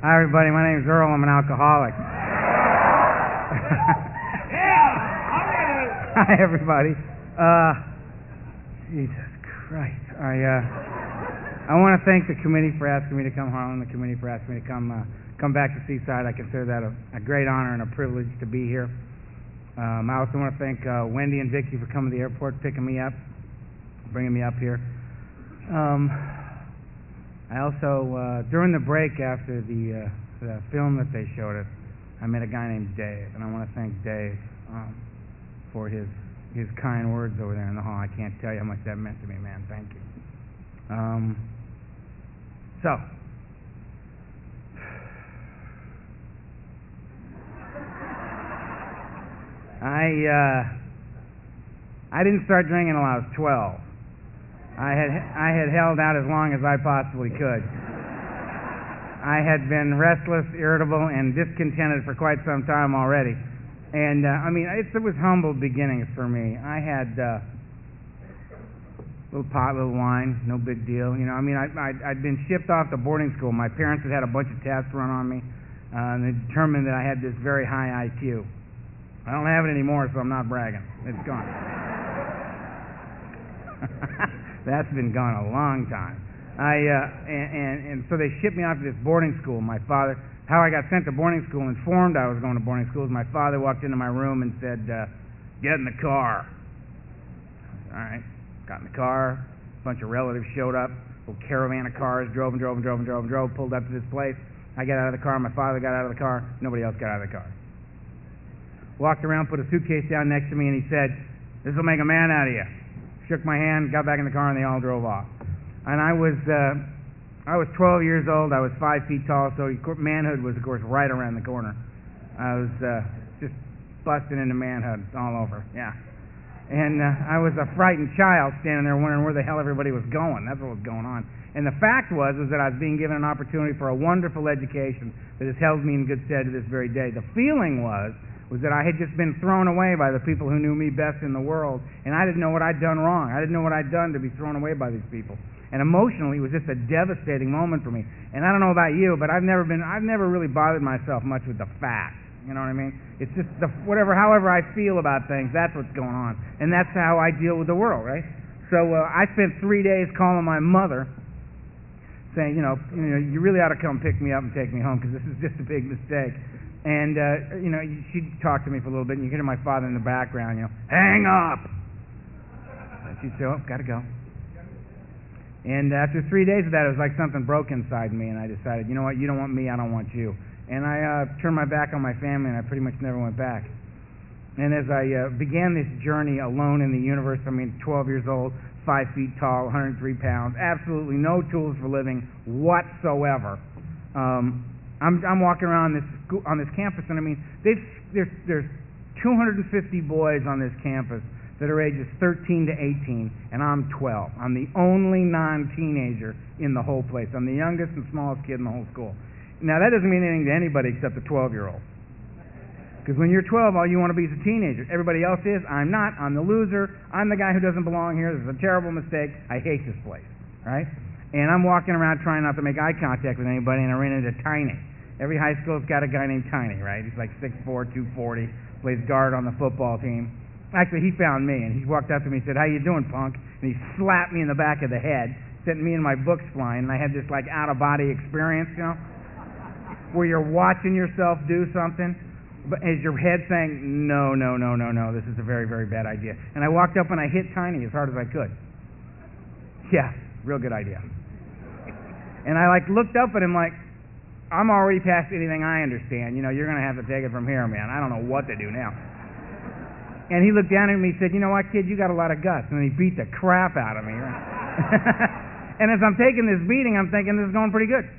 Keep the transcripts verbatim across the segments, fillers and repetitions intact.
Hi, everybody. My name's Earl. I'm an alcoholic. Hi, everybody. Uh, Jesus Christ. I uh, I want to thank the committee for asking me to come home. The committee for asking me to come uh, come back to Seaside. I consider that a, a great honor and a privilege to be here. Um, I also want to thank uh, Wendy and Vicki for coming to the airport, picking me up, bringing me up here. Um, I also, uh, during the break after the, uh, the film that they showed us, I met a guy named Dave, and I want to thank Dave um, for his his kind words over there in the hall. I can't tell you how much that meant to me, man. Thank you. Um, so, I uh, I didn't start drinking until I was twelve. I had I had held out as long as I possibly could. I had been restless, irritable, and discontented for quite some time already. And uh, I mean, it, it was humble beginnings for me. I had uh, little pot, little wine, no big deal. You know, I mean, I, I, I'd been shipped off to boarding school. My parents had had a bunch of tests run on me, uh, and they determined that I had this very high I Q. I don't have it anymore, so I'm not bragging. It's gone. That's been gone a long time. I uh, and, and and so they shipped me off to this boarding school. My father, how I got sent to boarding school, informed I was going to boarding school, is my father walked into my room and said, uh, "Get in the car." All right, got in the car. A bunch of relatives showed up. A little caravan of cars drove and drove and drove and drove and drove. Pulled up to this place. I got out of the car. My father got out of the car. Nobody else got out of the car. Walked around, put a suitcase down next to me, and he said, "This will make a man out of you." Shook my hand, got back in the car, and they all drove off. And I was uh, I was twelve years old. I was five feet tall, so manhood was, of course, right around the corner. I was uh, just busting into manhood all over, yeah. And uh, I was a frightened child standing there wondering where the hell everybody was going. That's what was going on. And the fact was is that I was being given an opportunity for a wonderful education that has held me in good stead to this very day. The feeling was was that I had just been thrown away by the people who knew me best in the world, and I didn't know what I'd done wrong. I didn't know what I'd done to be thrown away by these people. And emotionally, it was just a devastating moment for me. And I don't know about you, but I've never been, I've never really bothered myself much with the facts. You know what I mean? It's just the, whatever, however I feel about things, that's what's going on. And that's how I deal with the world, right? So uh, I spent three days calling my mother, saying, you know, you know, you really ought to come pick me up and take me home because this is just a big mistake. And, uh, you know, she'd talk to me for a little bit, and you could hear my father in the background, you know, hang up! And she'd say, oh, gotta go. And after three days of that, it was like something broke inside me, and I decided, you know what, you don't want me, I don't want you. And I uh, turned my back on my family, and I pretty much never went back. And as I uh, began this journey alone in the universe, I mean, twelve years old, five feet tall, one hundred three pounds, absolutely no tools for living whatsoever, um, I'm, I'm walking around this school, on this campus, and I mean, there's, there's two hundred fifty boys on this campus that are ages thirteen to eighteen, and I'm twelve. I'm the only non-teenager in the whole place. I'm the youngest and smallest kid in the whole school. Now, that doesn't mean anything to anybody except a twelve-year-old. Because when you're twelve, all you want to be is a teenager. Everybody else is. I'm not. I'm the loser. I'm the guy who doesn't belong here. This is a terrible mistake. I hate this place. Right? And I'm walking around trying not to make eye contact with anybody, and I ran into Tiny. Every high school's got a guy named Tiny, right? He's like six foot four, two forty, plays guard on the football team. Actually, he found me, and he walked up to me and said, how you doing, punk? And he slapped me in the back of the head, sent me and my books flying, and I had this like out-of-body experience, you know, where you're watching yourself do something, but as your head saying, no, no, no, no, no, this is a very, very bad idea. And I walked up and I hit Tiny as hard as I could. Yeah, real good idea. And I like looked up at him like, I'm already past anything I understand. You know, you're going to have to take it from here, man. I don't know what to do now. And he looked down at me and said, you know what, kid, you got a lot of guts. And he beat the crap out of me. And as I'm taking this beating, I'm thinking this is going pretty good.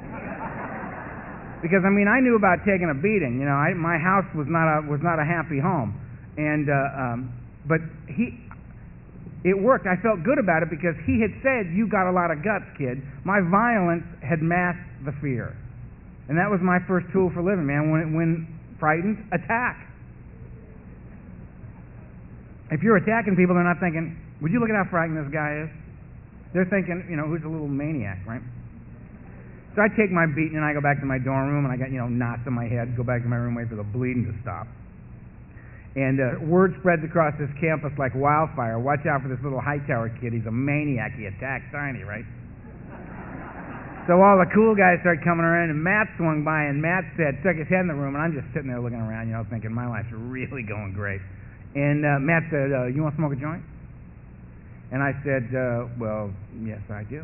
Because, I mean, I knew about taking a beating. You know, I, my house was not a was not a happy home. And, uh, um, but he... It worked. I felt good about it because he had said, you got a lot of guts, kid. My violence had masked the fear. And that was my first tool for living, man. When, when frightened, attack. If you're attacking people, they're not thinking, would you look at how frightened this guy is? They're thinking, you know, who's a little maniac, right? So I take my beating and I go back to my dorm room, and I got, you know, knots in my head, go back to my room, wait for the bleeding to stop. And uh, word spreads across this campus like wildfire. Watch out for this little Hightower kid. He's a maniac. He attacks Tiny, right? So all the cool guys started coming around, and Matt swung by, and Matt said, stuck his head in the room, and I'm just sitting there looking around, you know, thinking my life's really going great. And uh, Matt said, uh, you want to smoke a joint? And I said, uh, well, yes, I do.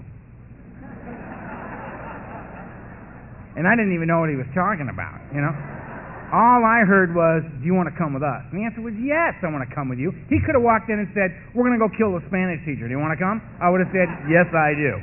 And I didn't even know what he was talking about, you know. All I heard was, do you want to come with us? And the answer was, yes, I want to come with you. He could have walked in and said, we're going to go kill the Spanish teacher. Do you want to come? I would have said, yes, I do.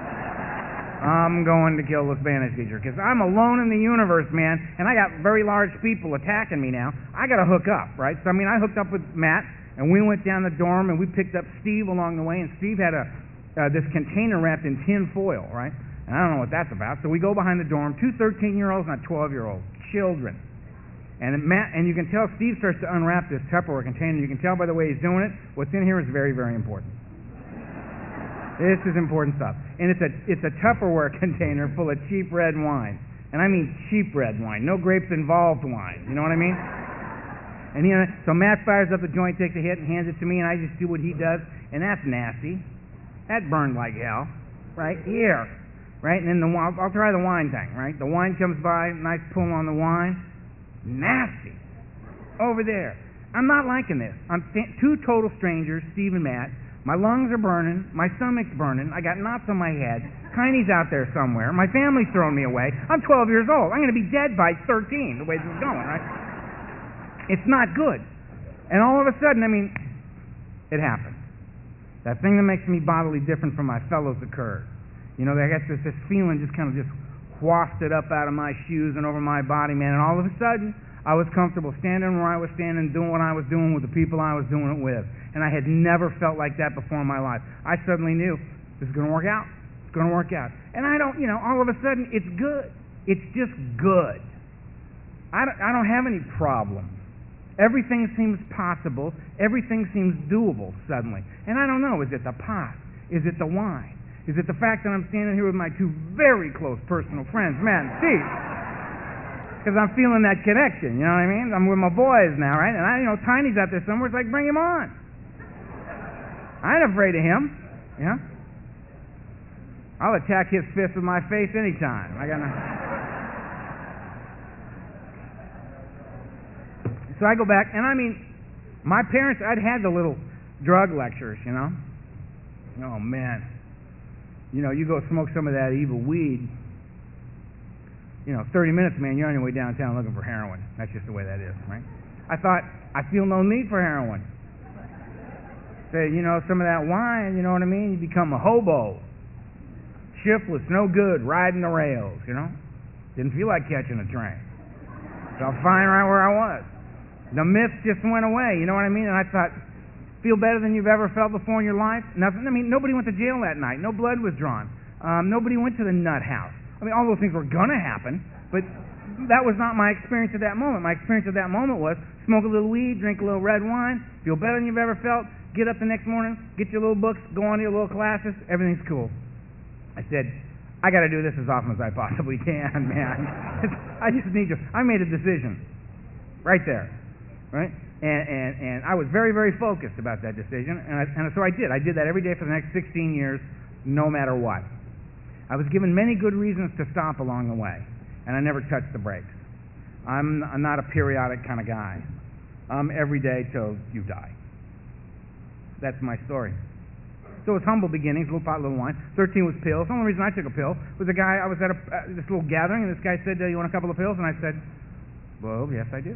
I'm going to kill the Spanish teacher because I'm alone in the universe, man, and I got very large people attacking me now. I got to hook up, right? So, I mean, I hooked up with Matt, and we went down the dorm, and we picked up Steve along the way, and Steve had a uh, this container wrapped in tin foil, right? And I don't know what that's about. So we go behind the dorm, two thirteen-year-olds and a twelve-year-old, children. And Matt, and you can tell Steve starts to unwrap this Tupperware container. You can tell by the way he's doing it, what's in here is very, very important. This is important stuff. And it's a it's a Tupperware container full of cheap red wine. And I mean cheap red wine, no grapes involved wine. You know what I mean? And you know, so Matt fires up the joint, takes a hit, and hands it to me, and I just do what he does, and that's nasty. That burned like hell, right here. Right, and then the I'll, I'll try the wine thing, right? The wine comes by, nice pull on the wine. Nasty. Over there. I'm not liking this. I'm st- two total strangers, Steve and Matt. My lungs are burning. My stomach's burning. I got knots on my head. Tiny's out there somewhere. My family's throwing me away. I'm twelve years old. I'm going to be dead by thirteen, the way this is going, right? It's not good. And all of a sudden, I mean, it happened. That thing that makes me bodily different from my fellows occurred. You know, I guess this, this feeling just kind of just wafted up out of my shoes and over my body, man. And all of a sudden, I was comfortable standing where I was standing, doing what I was doing with the people I was doing it with. And I had never felt like that before in my life. I suddenly knew this is going to work out. It's going to work out. And I don't, you know, all of a sudden, it's good. It's just good. I don't, I don't have any problems. Everything seems possible. Everything seems doable suddenly. And I don't know, is it the pot? Is it the wine? Is it the fact that I'm standing here with my two very close personal friends, Matt and Steve? Because I'm feeling that connection, you know what I mean? I'm with my boys now, right? And I, you know, Tiny's out there somewhere. It's like, bring him on. I ain't afraid of him, you know? I'll attack his fist with my face anytime. I got no... So I go back, and I mean, my parents, I'd had the little drug lectures, you know? Oh, man. You know, you go smoke some of that evil weed, you know, thirty minutes, man, you're on your way downtown looking for heroin. That's just the way that is, right? I thought, I feel no need for heroin. Say, you know, some of that wine, you know what I mean? You become a hobo. Shiftless, no good, riding the rails, you know? Didn't feel like catching a train. Felt fine right where I was. The myths just went away, you know what I mean? And I thought, feel better than you've ever felt before in your life? Nothing. I mean, nobody went to jail that night. No blood was drawn. Um, nobody went to the nut house. I mean, all those things were going to happen, but that was not my experience at that moment. My experience at that moment was smoke a little weed, drink a little red wine, feel better than you've ever felt, get up the next morning, get your little books, go on to your little classes, everything's cool. I said, I got to do this as often as I possibly can, man. I just need to. I made a decision right there, right? And, and, and I was very, very focused about that decision, and, I, and so I did. I did that every day for the next sixteen years, no matter what. I was given many good reasons to stop along the way, and I never touched the brakes. I'm, I'm not a periodic kind of guy. I'm every day till you die. That's my story. So it was humble beginnings, little pot, little wine. thirteen was pills. The only reason I took a pill was a guy, I was at a, uh, this little gathering, and this guy said, uh, you want a couple of pills? And I said, well, yes, I do.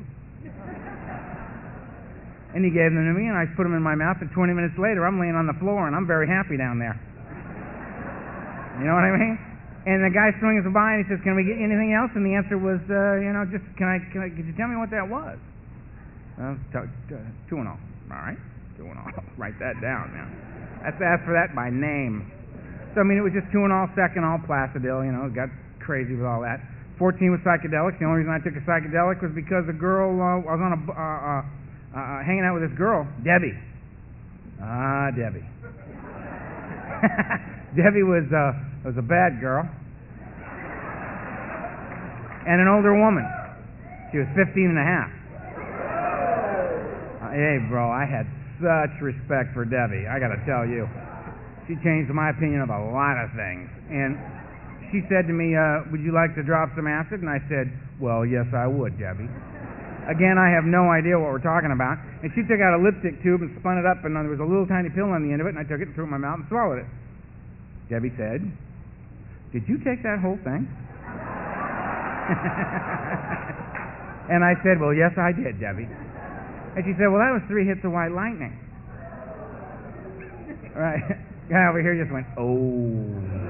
And he gave them to me, and I put them in my mouth, and twenty minutes later, I'm laying on the floor, and I'm very happy down there. You know what I mean? And the guy swings by, and he says, can we get you anything else? And the answer was, uh, you know, just, can I, can I, could you tell me what that was? Uh, t- t- Tuinol. All right, Tuinol. Write that down now. That's asked for that by name. So, I mean, it was just Tuinol, Seconal, Placidil, you know, got crazy with all that. fourteen was psychedelics. The only reason I took a psychedelic was because a girl, uh, I was on a, uh, uh, Uh, hanging out with this girl, Debbie. Ah, Debbie. Debbie was uh, was a bad girl. and an older woman. She was fifteen and a half. Uh, hey, bro, I had such respect for Debbie, I gotta tell you. She changed my opinion of a lot of things. And she said to me, uh, would you like to drop some acid? And I said, well, yes, I would, Debbie. Again, I have no idea what we're talking about. And she took out a lipstick tube and spun it up, and there was a little tiny pill on the end of it, and I took it and threw it in my mouth and swallowed it. Debbie said, did you take that whole thing? And I said, well, yes, I did, Debbie. And she said, well, that was three hits of white lightning. Right. Guy over here just went, oh,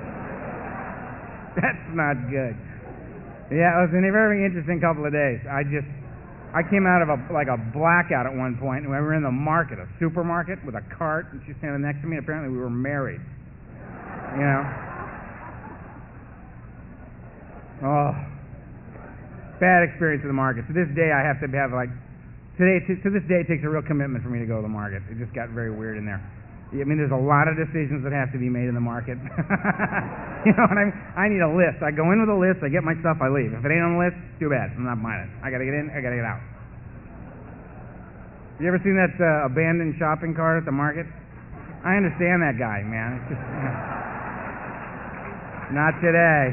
that's not good. Yeah, it was a very interesting couple of days. I just, I came out of a like a blackout at one point, and we were in the market, a supermarket, with a cart, and she's standing next to me, and apparently we were married. You know? Oh. Bad experience in the market. To this day, I have to have like, today, to, to this day, it takes a real commitment for me to go to the market. It just got very weird in there. I mean, there's a lot of decisions that have to be made in the market. You know what I mean? I need a list. I go in with a list, I get my stuff, I leave. If it ain't on the list, too bad. I'm not buying it. I gotta get in, I gotta get out. You ever seen that uh, abandoned shopping cart at the market? I understand that guy, man. It's just, you know, not today.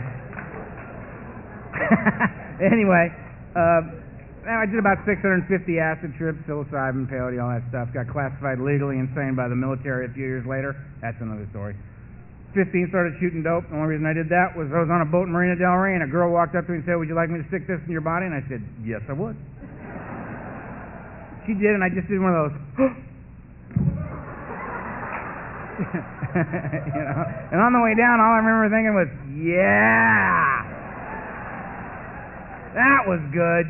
Anyway, uh, I did about six hundred fifty acid trips, psilocybin, peyote, all that stuff. Got classified legally insane by the military a few years later. That's another story. fifteen, started shooting dope. The only reason I did that was I was on a boat in Marina Del Rey, and a girl walked up to me and said, would you like me to stick this in your body? And I said, yes, I would. She did, and I just did one of those, you know. And on the way down, all I remember thinking was, yeah, that was good.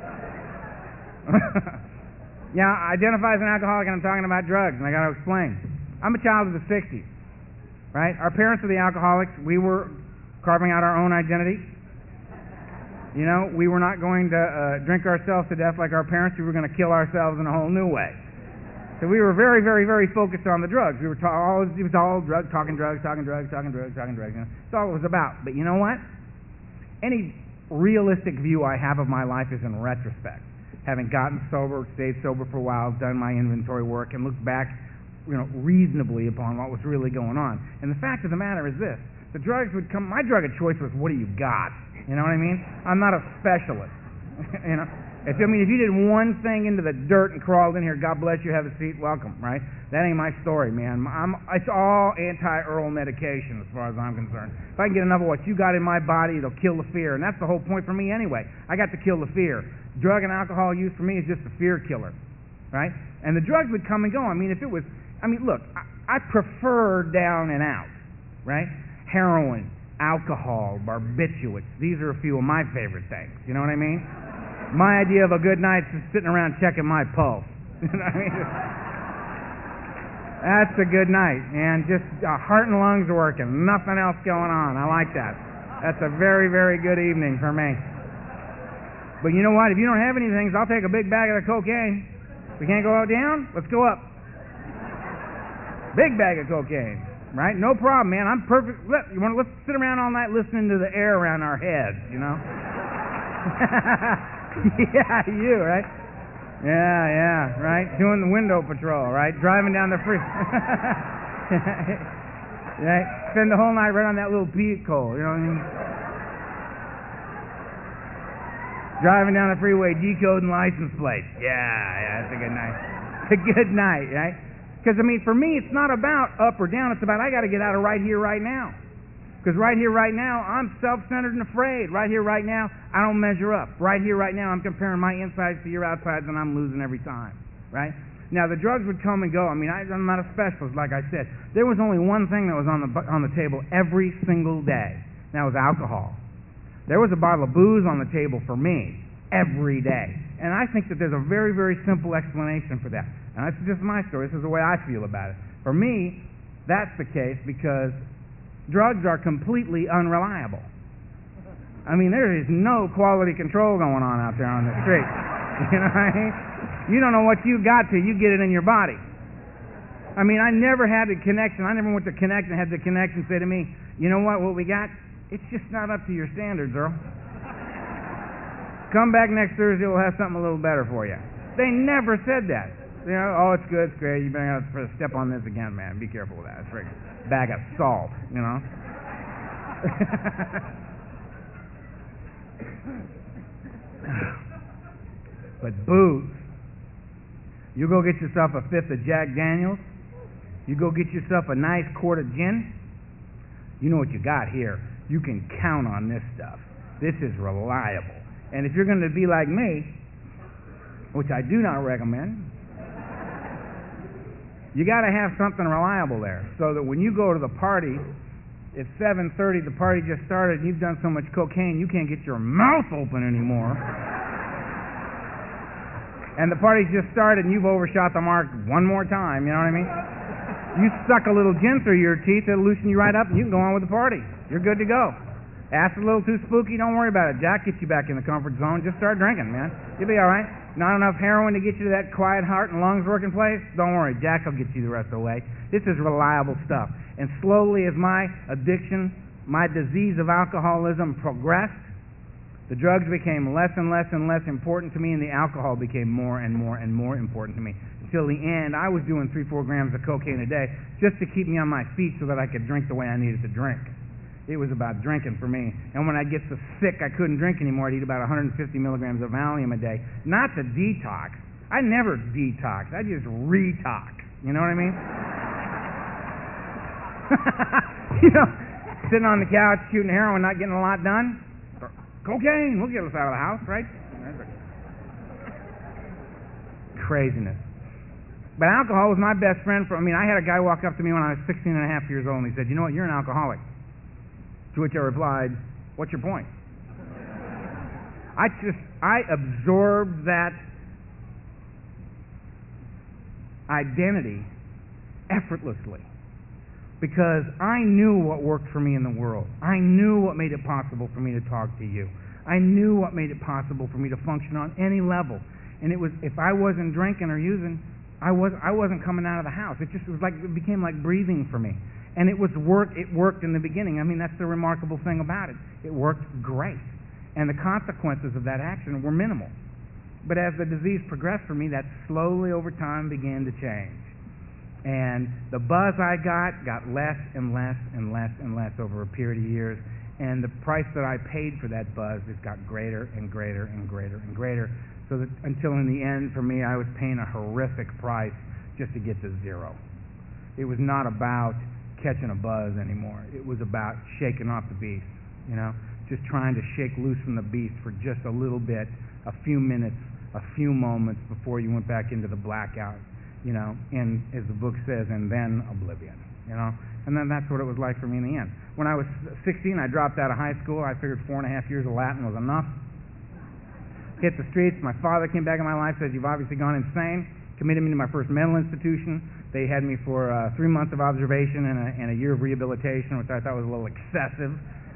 Yeah, I identify as an alcoholic, and I'm talking about drugs, and I got to explain. I'm a child of the sixties, right? Our parents were the alcoholics. We were carving out our own identity. You know, we were not going to uh, drink ourselves to death like our parents. We were going to kill ourselves in a whole new way. So we were very, very, very focused on the drugs. We were ta- all, it was all drugs, talking drugs, talking drugs, talking drugs, talking drugs. You know? That's all it was about. But you know what? Any realistic view I have of my life is in retrospect. Having gotten sober, stayed sober for a while, done my inventory work, and looked back, you know, reasonably upon what was really going on. And the fact of the matter is this: the drugs would come. My drug of choice was, what do you got? You know what I mean? I'm not a specialist. You know, if I mean, if you did one thing into the dirt and crawled in here, God bless you, have a seat, welcome. Right? That ain't my story, man. I'm, it's all anti-oral medication as far as I'm concerned. If I can get enough of what you got in my body, it'll kill the fear, and that's the whole point for me anyway. I got to kill the fear. Drug and alcohol use for me is just a fear killer, right? And the drugs would come and go. I mean, if it was, I mean, look, I, I prefer down and out, right? Heroin, alcohol, barbiturates. These are a few of my favorite things. You know what I mean? My idea of a good night's just sitting around checking my pulse. You know what I mean? That's a good night, man. Just uh, heart and lungs working, nothing else going on. I like that. That's a very, very good evening for me. But you know what? If you don't have any things, I'll take a big bag of the cocaine. We can't go out down? Let's go up. Big bag of cocaine, right? No problem, man. I'm perfect. Let, you want to, let's sit around all night listening to the air around our heads, you know? Yeah, you, right? Yeah, yeah, right? Doing the window patrol, right? Driving down the free. Right? Spend the whole night right on that little vehicle, you know what I mean? Driving down the freeway, decoding license plates. Yeah, yeah, it's a good night. It's a good night, right? Because, I mean, for me, it's not about up or down. It's about I got to get out of right here, right now. Because right here, right now, I'm self-centered and afraid. Right here, right now, I don't measure up. Right here, right now, I'm comparing my insides to your outsides, and I'm losing every time, right? Now, the drugs would come and go. I mean, I, I'm not a specialist, like I said. There was only one thing that was on the on the table every single day, and that was alcohol. There was a bottle of booze on the table for me every day. And I think that there's a very, very simple explanation for that. And this is just my story. This is the way I feel about it. For me, that's the case because drugs are completely unreliable. I mean, there is no quality control going on out there on the street. You know what I mean? You don't know what you got till you get it in your body. I mean, I never had a connection. I never went to Connect and had the connection say to me, you know what, what we got? It's just not up to your standards, Earl. Come back next Thursday, we'll have something a little better for you. They never said that. You know, oh, it's good, it's great. You better not step on this again, man. Be careful with that. It's a freaking bag of salt, you know. But booze. You go get yourself a fifth of Jack Daniels. You go get yourself a nice quart of gin. You know what you got here. You can count on this stuff. This is reliable. And if you're going to be like me, which I do not recommend, you got to have something reliable there, so that when you go to the party, it's seven thirty, the party just started, and you've done so much cocaine you can't get your mouth open anymore. And the party's just started, and you've overshot the mark one more time, you know what I mean? You suck a little gin through your teeth, it'll loosen you right up, and you can go on with the party. You're good to go. Ass a little too spooky, don't worry about it. Jack gets you back in the comfort zone. Just start drinking, man. You'll be all right. Not enough heroin to get you to that quiet heart and lungs working place? Don't worry. Jack will get you the rest of the way. This is reliable stuff. And slowly, as my addiction, my disease of alcoholism progressed, the drugs became less and less and less important to me, and the alcohol became more and more and more important to me. Until the end, I was doing three, four grams of cocaine a day just to keep me on my feet so that I could drink the way I needed to drink. It was about drinking for me. And when I get so sick I couldn't drink anymore, I'd eat about one hundred fifty milligrams of Valium a day. Not to detox. I never detox. I just retox. You know what I mean? You know, sitting on the couch shooting heroin, not getting a lot done. Cocaine will get us out of the house, right? Craziness. But alcohol was my best friend. For, I mean, I had a guy walk up to me when I was sixteen and a half years old, and he said, you know what, you're an alcoholic. To which I replied, what's your point? I just, I absorbed that identity effortlessly because I knew what worked for me in the world. I knew what made it possible for me to talk to you. I knew what made it possible for me to function on any level. And it was, if I wasn't drinking or using, I, was, I wasn't coming out of the house. It just was like, it became like breathing for me. And it was work, it worked in the beginning. I mean, that's the remarkable thing about it. It worked great. And the consequences of that action were minimal. But as the disease progressed for me, that slowly over time began to change. And the buzz I got got less and less and less and less over a period of years. And the price that I paid for that buzz just got greater and greater and greater and greater. So that until in the end, for me, I was paying a horrific price just to get to zero. It was not about catching a buzz anymore. It was about shaking off the beast, you know, just trying to shake loose from the beast for just a little bit, a few minutes, a few moments before you went back into the blackout, you know, and as the book says, and then oblivion, you know. And then that's what it was like for me in the end. When I was sixteen, I dropped out of high school. I figured four and a half years of Latin was enough. Hit the streets. My father came back in my life, said, you've obviously gone insane. Committed me to my first mental institution. They had me for uh, three months of observation and a, and a year of rehabilitation, which I thought was a little excessive.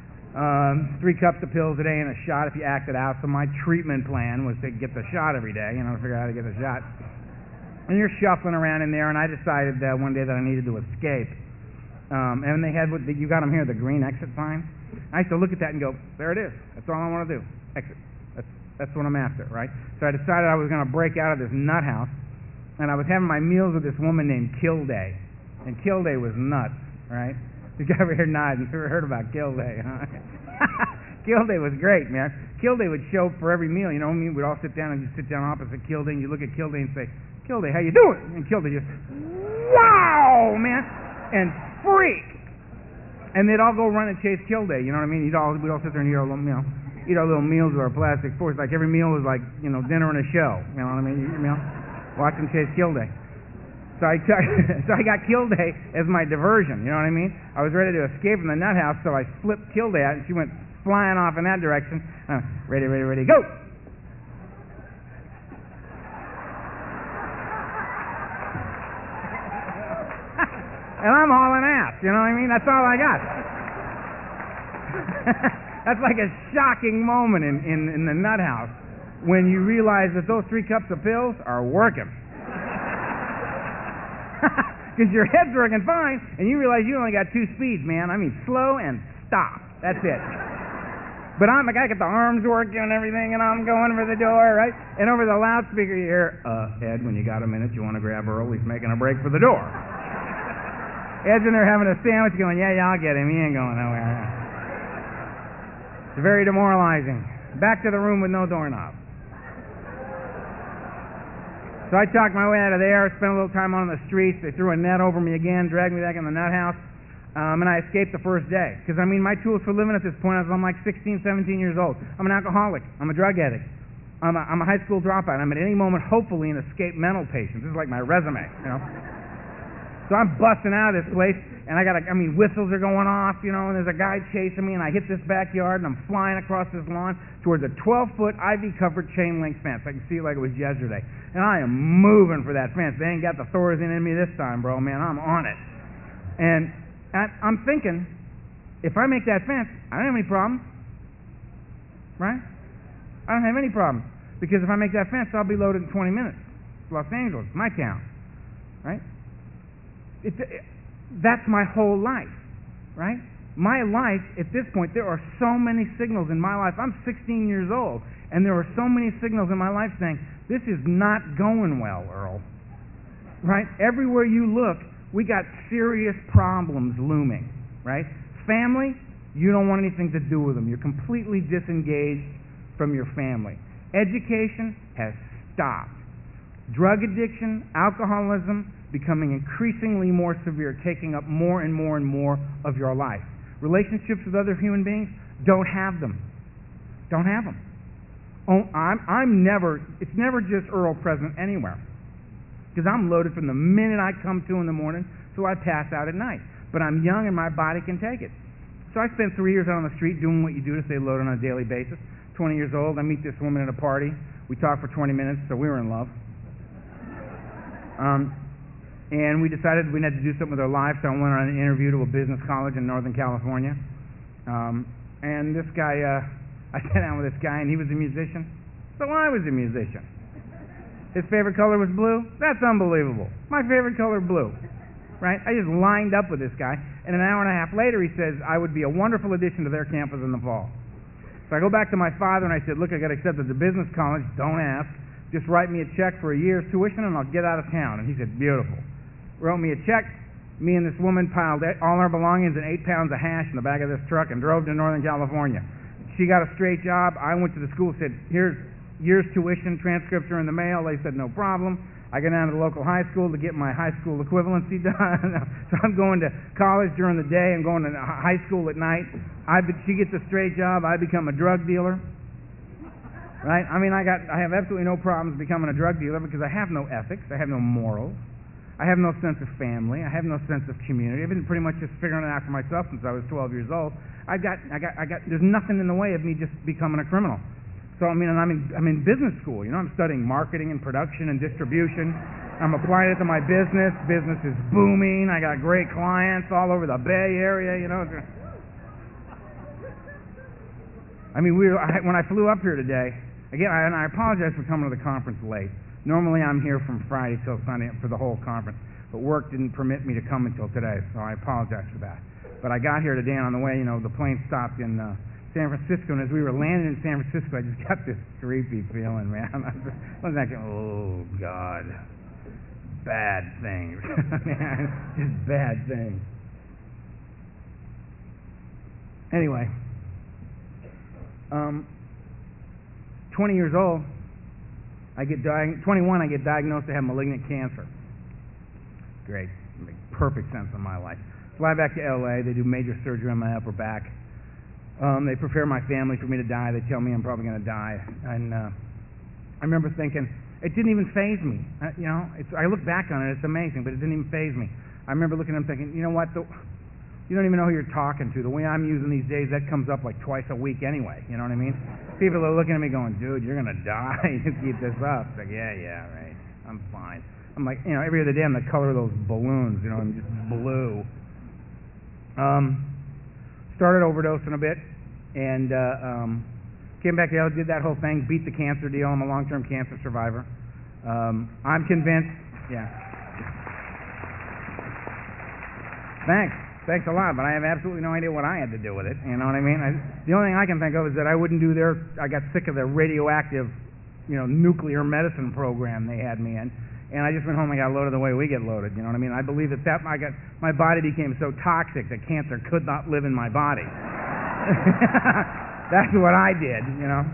Um, three cups of pills a day and a shot if you acted out. So my treatment plan was to get the shot every day, you know, to figure out how to get the shot. And you're shuffling around in there, and I decided uh, one day that I needed to escape. Um, and they had, what, you got them here, the green exit sign. I used to look at that and go, there it is. That's all I want to do. Exit. That's, that's what I'm after, right? So I decided I was going to break out of this nut house. And I was having my meals with this woman named Kilday. And Kilday was nuts, right? You guys ever hear nodding? You ever heard about Kilday, huh? Kilday was great, man. Kilday would show up for every meal. You know, we'd all sit down and you sit down opposite Kilday, and you look at Kilday and say, Kilday, how you doing? And Kilday just, wow, man, and freak. And they'd all go run and chase Kilday, you know what I mean? You'd all, we'd all sit there and eat our little, you know, eat our little meals with our plastic forks. Like every meal was like, you know, dinner and a show. You know what I mean? You know? Watch them chase Kilday. So I, t- so I got Kilday as my diversion, you know what I mean? I was ready to escape from the nut house, so I flipped Kilday out, and she went flying off in that direction. Uh, ready, ready, ready, go! And I'm hauling ass, you know what I mean? That's all I got. That's like a shocking moment in, in, in the nut house, when you realize that those three cups of pills are working. Because your head's working fine, and you realize you only got two speeds, man. I mean, slow and stop. That's it. But I'm like, I got the arms working and everything, and I'm going for the door, right? And over the loudspeaker you hear, uh, Ed, when you got a minute, you want to grab Earl? He's making a break for the door. Ed's in there having a sandwich going, yeah, yeah, I'll get him. He ain't going nowhere. It's very demoralizing. Back to the room with no doorknob. So I talked my way out of there, spent a little time on the streets. They threw a net over me again, dragged me back in the nut house. Um, and I escaped the first day. Because, I mean, my tools for living at this point, I was, I'm like sixteen, seventeen years old. I'm an alcoholic. I'm a drug addict. I'm a, I'm a high school dropout. I'm at any moment, hopefully, an escaped mental patient. This is like my resume, you know. So I'm busting out of this place, and I got, a, I mean, whistles are going off, you know, and there's a guy chasing me, and I hit this backyard, and I'm flying across this lawn towards a twelve-foot ivy-covered chain-link fence. I can see it like it was yesterday. And I am moving for that fence. They ain't got the Thorazine in me this time, bro, man. I'm on it. And I'm thinking, if I make that fence, I don't have any problems, right? I don't have any problems, because if I make that fence, I'll be loaded in twenty minutes. Los Angeles, my town, right? It's, it, that's my whole life, right? My life, at this point, there are so many signals in my life. I'm sixteen years old, and there are so many signals in my life saying, this is not going well, Earl, right? Everywhere you look, we got serious problems looming, right? Family, you don't want anything to do with them. You're completely disengaged from your family. Education has stopped. Drug addiction, alcoholism, becoming increasingly more severe, taking up more and more and more of your life. Relationships with other human beings, don't have them. Don't have them. Oh, I'm, I'm never, it's never just Earl present anywhere. Because I'm loaded from the minute I come to in the morning, so I pass out at night. But I'm young and my body can take it. So I spent three years out on the street doing what you do to stay loaded on a daily basis. twenty years old, I meet this woman at a party. We talk for twenty minutes, so we were in love. Um, and we decided we had to do something with our lives, so I went on an interview to a business college in Northern California. Um, and this guy, uh, I sat down with this guy, and he was a musician. So I was a musician. His favorite color was blue? That's unbelievable. My favorite color, blue. Right? I just lined up with this guy, and an hour and a half later he says, I would be a wonderful addition to their campus in the fall. So I go back to my father and I said, look, I got accepted to business college. Don't ask. Just write me a check for a year's tuition and I'll get out of town. And he said, beautiful. Wrote me a check. Me and this woman piled all our belongings and eight pounds of hash in the back of this truck and drove to Northern California. She got a straight job. I went to the school, said, here's year's tuition, transcripts are in the mail. They said, no problem. I go down to the local high school to get my high school equivalency done. So I'm going to college during the day and going to high school at night. I, she gets a straight job. I become a drug dealer. Right? I mean, I got, I have absolutely no problems becoming a drug dealer because I have no ethics. I have no morals. I have no sense of family. I have no sense of community. I've been pretty much just figuring it out for myself since I was twelve years old. I got, I got, I got. There's nothing in the way of me just becoming a criminal. So I mean, I'm in, I'm in business school. You know, I'm studying marketing and production and distribution. I'm applying it to my business. Business is booming. I got great clients all over the Bay Area. You know. I mean, we were, I, when I flew up here today. Again, I, and I apologize for coming to the conference late. Normally I'm here from Friday till Sunday for the whole conference, but work didn't permit me to come until today, so I apologize for that. But I got here today, and on the way, you know, the plane stopped in uh, San Francisco, and as we were landing in San Francisco, I just got this creepy feeling, man. I was, I was like, oh, God, bad things. Man, just bad things. Anyway, um... twenty years old, I get diag- twenty-one, I get diagnosed to have malignant cancer. Great. Makes perfect sense in my life. Fly back to L A. They do major surgery on my upper back. Um, they prepare my family for me to die. They tell me I'm probably going to die. And uh, I remember thinking, it didn't even faze me. Uh, you know, it's, I look back on it, it's amazing, but it didn't even faze me. I remember looking at them thinking, you know what, the, you don't even know who you're talking to. The way I'm using these days, that comes up like twice a week anyway. You know what I mean? People are looking at me going, dude, you're going to die. You keep this up. It's like, yeah, yeah, right. I'm fine. I'm like, you know, every other day I'm the color of those balloons. You know, I'm just blue. Um, started overdosing a bit and uh, um, came back to L A, did that whole thing, beat the cancer deal. I'm a long-term cancer survivor. Um, I'm convinced, yeah. Thanks. thanks a lot, but I have absolutely no idea what I had to do with it. You know what I mean? I, the only thing I can think of is that I wouldn't do their, I got sick of the radioactive, you know, nuclear medicine program they had me in. And I just went home and got loaded the way we get loaded. You know what I mean? I believe that, that I got, my body became so toxic that cancer could not live in my body. That's what I did, you know.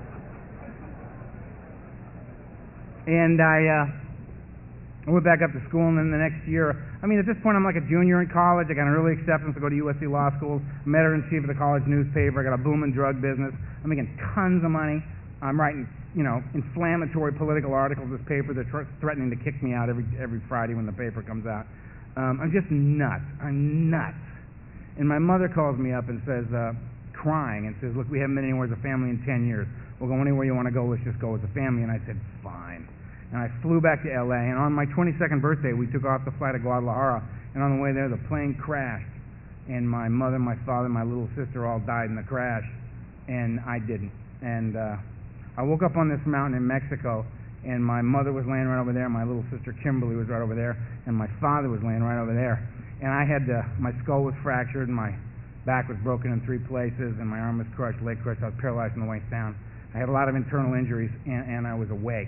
And I, uh, I went back up to school, and then the next year, I mean, at this point, I'm like a junior in college. I got an early acceptance to go to U S C Law School. I'm editor-in-chief of the college newspaper. I got a booming drug business. I'm making tons of money. I'm writing, you know, inflammatory political articles in this paper. They're tr- threatening to kick me out every every Friday when the paper comes out. Um, I'm just nuts. I'm nuts. And my mother calls me up and says, uh, crying, and says, look, we haven't been anywhere as a family in ten years. We'll go anywhere you want to go. Let's just go as a family. And I said, fine. And I flew back to L A, and on my twenty-second birthday, we took off the flight to Guadalajara, and on the way there, the plane crashed, and my mother, my father, my little sister all died in the crash, and I didn't. And uh, I woke up on this mountain in Mexico, and my mother was laying right over there, my little sister Kimberly was right over there, and my father was laying right over there. And I had to, my skull was fractured, and my back was broken in three places, and my arm was crushed, leg crushed, I was paralyzed from the waist down. I had a lot of internal injuries, and, and I was awake.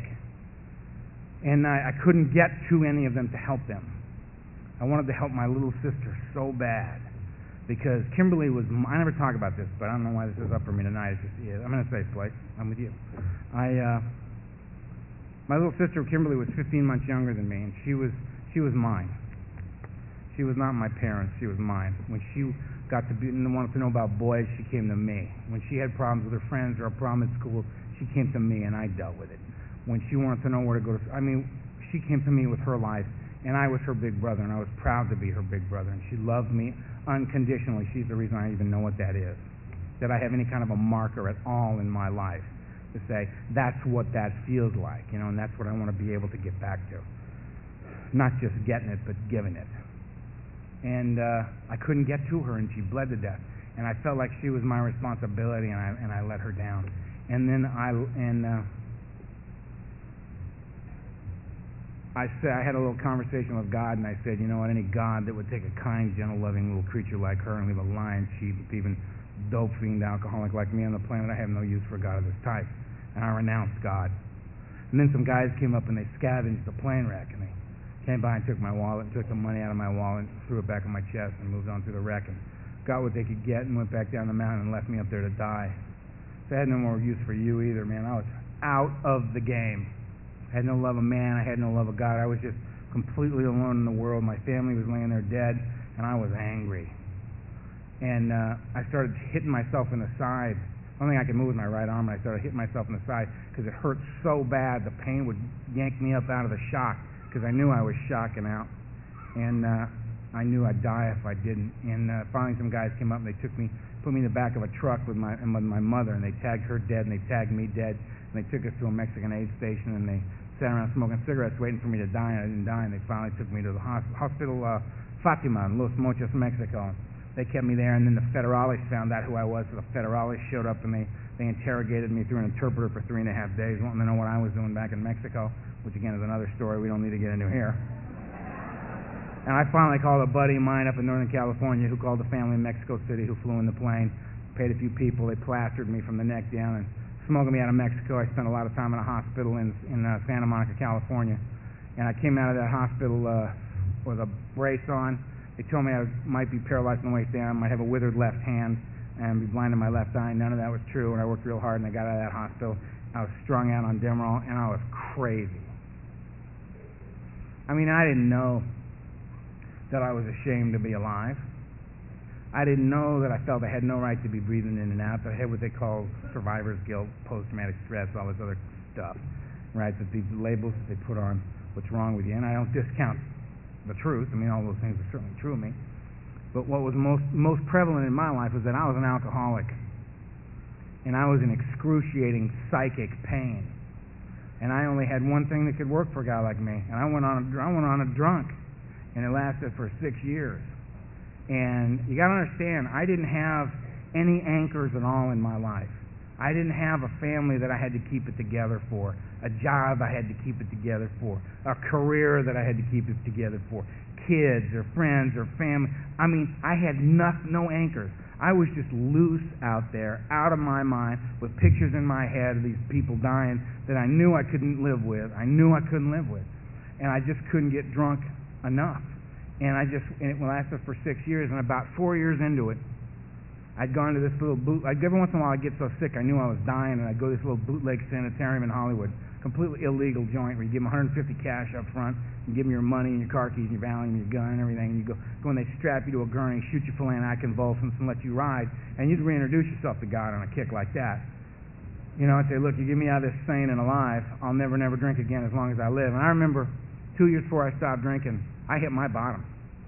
And I, I couldn't get to any of them to help them. I wanted to help my little sister so bad, because Kimberly was, I never talk about this, but I don't know why this is up for me tonight. It's just, yeah, I'm in a safe place. I'm with you. I, uh, my little sister Kimberly was fifteen months younger than me, and she was, she was mine. She was not my parents, she was mine. When she got to be, and wanted to know about boys, she came to me. When she had problems with her friends or a problem at school, she came to me, and I dealt with it. When she wanted to know where to go to, I mean, she came to me with her life, and I was her big brother, and I was proud to be her big brother, and she loved me unconditionally. She's the reason I even know what that is, that I have any kind of a marker at all in my life to say, that's what that feels like, you know, and that's what I want to be able to get back to. Not just getting it, but giving it. And uh, I couldn't get to her, and she bled to death, and I felt like she was my responsibility, and I, and I let her down. And then I, and... Uh, I said, I had a little conversation with God, and I said, you know what, any God that would take a kind, gentle, loving little creature like her and leave a lying, cheat, thieving, dope fiend, alcoholic like me on the planet, I have no use for a God of this type. And I renounced God. And then some guys came up and they scavenged the plane wreck, and they came by and took my wallet and took the money out of my wallet and threw it back in my chest and moved on through the wreck and got what they could get and went back down the mountain and left me up there to die. So I had no more use for you either, man. I was out of the game. I had no love of man, I had no love of God. I was just completely alone in the world. My family was laying there dead, and I was angry. And uh, I started hitting myself in the side. The only thing I could move was my right arm, and I started hitting myself in the side because it hurt so bad. The pain would yank me up out of the shock because I knew I was shocking out. And uh, I knew I'd die if I didn't. And uh, finally some guys came up, and they took me, put me in the back of a truck with my, and with my mother, and they tagged her dead, and they tagged me dead. And they took us to a Mexican aid station, and they sat around smoking cigarettes waiting for me to die, and I didn't die, and they finally took me to the hospital uh, Fatima in Los Mochis, Mexico. They kept me there, and then the federales found out who I was, so the federales showed up, and they, they interrogated me through an interpreter for three and a half days, wanting to know what I was doing back in Mexico, which again is another story we don't need to get into here. And I finally called a buddy of mine up in Northern California who called the family in Mexico City who flew in the plane, paid a few people, they plastered me from the neck down, and smuggled me out of Mexico. I spent a lot of time in a hospital in, in uh, Santa Monica, California. And I came out of that hospital uh, with a brace on. They told me I might be paralyzed from the waist down, might have a withered left hand, and be blind in my left eye. None of that was true, and I worked real hard, and I got out of that hospital. I was strung out on Demerol, and I was crazy. I mean, I didn't know that I was ashamed to be alive. I didn't know that I felt I had no right to be breathing in and out, that I had what they call survivor's guilt, post-traumatic stress, all this other stuff, right, that these labels that they put on what's wrong with you. And I don't discount the truth. I mean, all those things are certainly true of me. But what was most, most prevalent in my life was that I was an alcoholic, and I was in excruciating psychic pain. And I only had one thing that could work for a guy like me, and I went on a, I went on a drunk, and it lasted for six years. And you got to understand, I didn't have any anchors at all in my life. I didn't have a family that I had to keep it together for, a job I had to keep it together for, a career that I had to keep it together for, kids or friends or family. I mean, I had no, no anchors. I was just loose out there, out of my mind, with pictures in my head of these people dying that I knew I couldn't live with. I knew I couldn't live with. And I just couldn't get drunk enough. And I just, and it lasted for six years, and about four years into it, I'd gone to this little boot, like every once in a while I'd get so sick I knew I was dying, and I'd go to this little bootleg sanitarium in Hollywood, completely illegal joint where you give them one hundred fifty cash up front, and give them your money and your car keys and your valet and your gun and everything, and you go, go and they strap you to a gurney, shoot you full of anticonvulsants and let you ride, and you'd reintroduce yourself to God on a kick like that. You know, I'd say, look, you get me out of this sane and alive, I'll never, never drink again as long as I live. And I remember two years before I stopped drinking, I hit my bottom.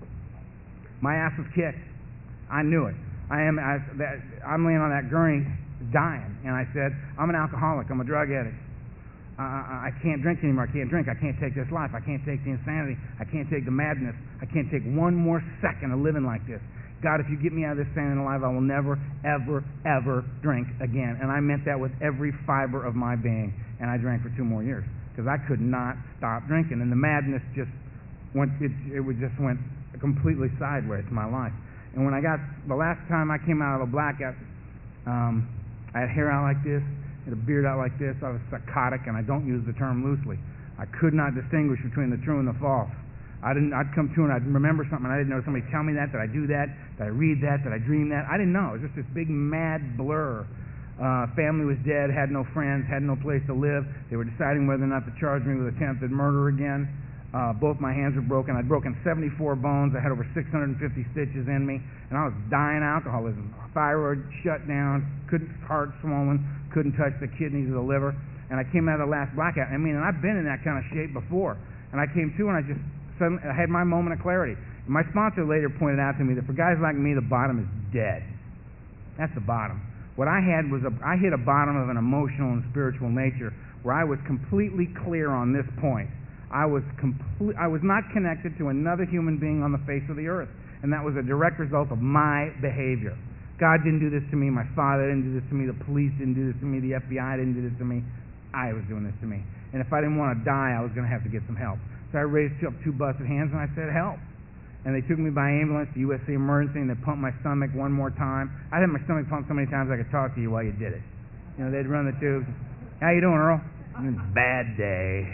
My ass was kicked. I knew it. I am, I, that, I'm laying on that gurney dying, and I said, I'm an alcoholic, I'm a drug addict. Uh, I can't drink anymore, I can't drink, I can't take this life, I can't take the insanity, I can't take the madness, I can't take one more second of living like this. God, if you get me out of this sane and alive, I will never, ever, ever drink again. And I meant that with every fiber of my being, and I drank for two more years, because I could not stop drinking, and the madness just went, it, it just went completely sideways in my life. And when I got, the last time I came out of a blackout, um, I had hair out like this, had a beard out like this, I was psychotic, and I don't use the term loosely. I could not distinguish between the true and the false. I didn't, I'd come to and I'd remember something, and I didn't know somebody tell me that, did I do that, did I read that, did I dream that? I didn't know, it was just this big mad blur. Uh, family was dead, had no friends, had no place to live. They were deciding whether or not to charge me with attempted murder again. Uh, both my hands were broken. I'd broken seventy-four bones. I had over six hundred fifty stitches in me, and I was dying alcoholism. Thyroid shut down, couldn't, heart swollen, couldn't touch the kidneys or the liver. And I came out of the last blackout. I mean, and I've been in that kind of shape before. And I came to, and I just suddenly I had my moment of clarity. And my sponsor later pointed out to me that for guys like me, the bottom is dead. That's the bottom. What I had was a, I hit a bottom of an emotional and spiritual nature where I was completely clear on this point. I was complete, I was not connected to another human being on the face of the earth, and that was a direct result of my behavior. God didn't do this to me, my father didn't do this to me, the police didn't do this to me, the F B I didn't do this to me. I was doing this to me. And if I didn't want to die, I was going to have to get some help. So I raised up two busted hands and I said, help. And they took me by ambulance to U S A Emergency, and they pumped my stomach one more time. I had my stomach pumped so many times I could talk to you while you did it. You know, they'd run the tubes. How you doing, Earl? Bad day.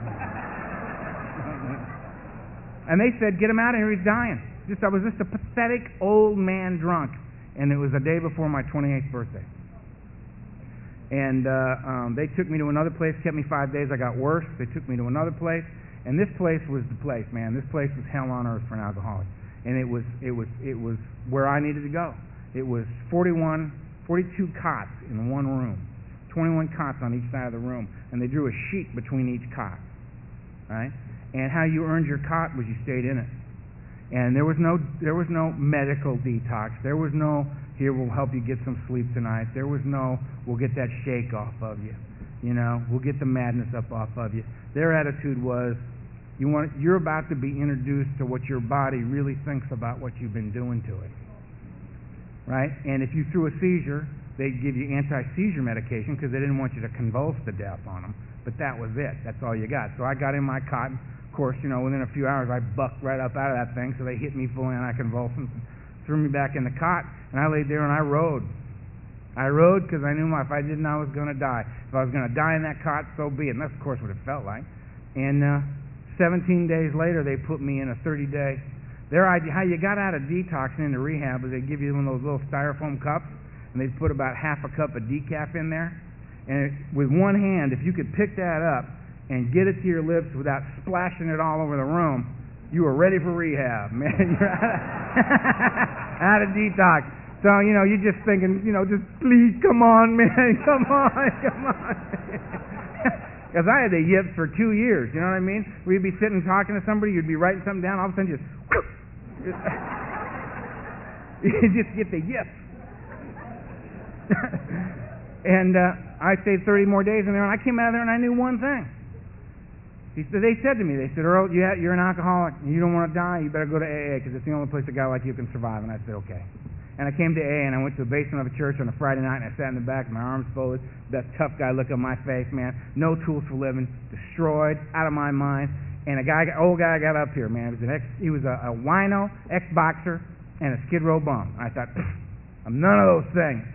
And they said, get him out of here, he's dying. Just I was just a pathetic old man drunk. And it was the day before my twenty-eighth birthday. And uh, um, they took me to another place, kept me five days, I got worse. They took me to another place, and this place was the place, man. This place was hell on earth for an alcoholic. And it was, it was, it was where I needed to go. It was forty-one, forty-two cots in one room. twenty-one cots on each side of the room. And they drew a sheet between each cot. Right? And how you earned your cot was you stayed in it. And there was no there was no medical detox. There was no, here, we'll help you get some sleep tonight. There was no, we'll get that shake off of you. You know, we'll get the madness up off of you. Their attitude was, you want, you're about to be introduced to what your body really thinks about what you've been doing to it. Right? And if you threw a seizure, they'd give you anti-seizure medication because they didn't want you to convulse to death on them. But that was it. That's all you got. So I got in my cot. Of course, you know, within a few hours, I bucked right up out of that thing, so they hit me full of anticonvulsants and threw me back in the cot, and I laid there and I rode. I rode because I knew my, if I didn't, I was going to die. If I was going to die in that cot, so be it. And that's, of course, what it felt like. And uh, seventeen days later, they put me in a thirty-day. Their idea, how you got out of detox and into rehab is they give you one of those little styrofoam cups, and they put about half a cup of decaf in there. And it, with one hand, if you could pick that up and get it to your lips without splashing it all over the room, you were ready for rehab, man. You're out of, out of detox. So, you know, you're just thinking, you know, just please, come on, man, come on, come on. Because I had the yips for two years, you know what I mean? We'd be sitting talking to somebody, you'd be writing something down, all of a sudden just, just you just get the yips. And uh, I stayed thirty more days in there, and I came out of there and I knew one thing. He said, they said to me, they said, Earl, you ha- you're an alcoholic, and you don't want to die, you better go to A A, because it's the only place a guy like you can survive. And I said, okay. And I came to A A, and I went to the basement of a church on a Friday night, and I sat in the back, my arms folded, that tough guy look on my face, man. No tools for living, destroyed, out of my mind. And a guy, old guy got up here, man. He was an ex, he was a, a wino, ex-boxer, and a Skid Row bum. I thought, I'm none of those things.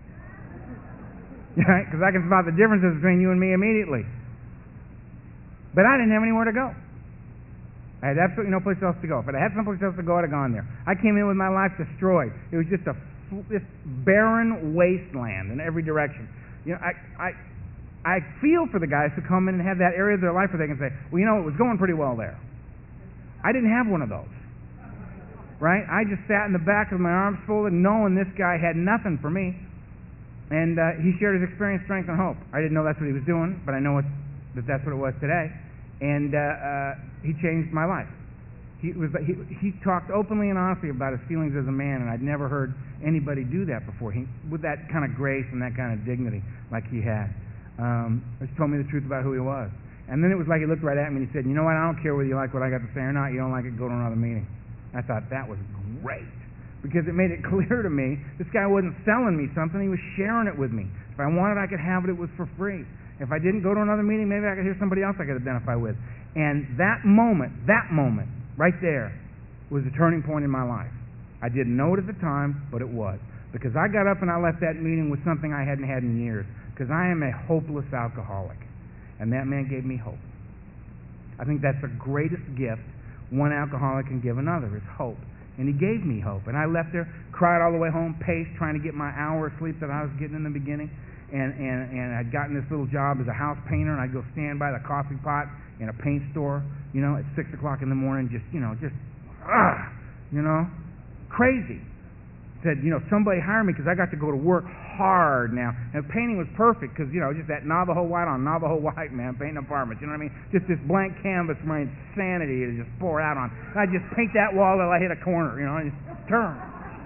Right? Because I can spot the differences between you and me immediately. But I didn't have anywhere to go. I had absolutely no place else to go. If I had someplace else to go, I'd have gone there. I came in with my life destroyed. It was just a this barren wasteland in every direction. You know, I, I, I feel for the guys who come in and have that area of their life where they can say, well, you know, it was going pretty well there. I didn't have one of those. Right? I just sat in the back with my arms folded, knowing this guy had nothing for me. And uh, he shared his experience, strength, and hope. I didn't know that's what he was doing, but I know it, that that's what it was today. And uh, uh, he changed my life. He, was, he, he talked openly and honestly about his feelings as a man, and I'd never heard anybody do that before, he, with that kind of grace and that kind of dignity like he had. Um, he told me the truth about who he was. And then it was like he looked right at me and he said, you know what, I don't care whether you like what I got to say or not. You don't like it, go to another meeting. I thought that was great, because it made it clear to me this guy wasn't selling me something, he was sharing it with me. If I wanted, I could have it, it was for free. If I didn't go to another meeting, maybe I could hear somebody else I could identify with. And that moment, that moment, right there, was the turning point in my life. I didn't know it at the time, but it was. Because I got up and I left that meeting with something I hadn't had in years. Because I am a hopeless alcoholic. And that man gave me hope. I think that's the greatest gift one alcoholic can give another, is hope. And he gave me hope. And I left there, cried all the way home, paced, trying to get my hour of sleep that I was getting in the beginning. And, and, and I'd gotten this little job as a house painter, and I'd go stand by the coffee pot in a paint store, you know, at six o'clock in the morning, just, you know, just, ah, you know, crazy. Said, you know, somebody hire me because I got to go to work hard now. And painting was perfect because, you know, just that Navajo white on Navajo white, man, painting apartments, you know what I mean? Just this blank canvas for my insanity to just pour out on. And I'd just paint that wall till I hit a corner, you know, and just turn.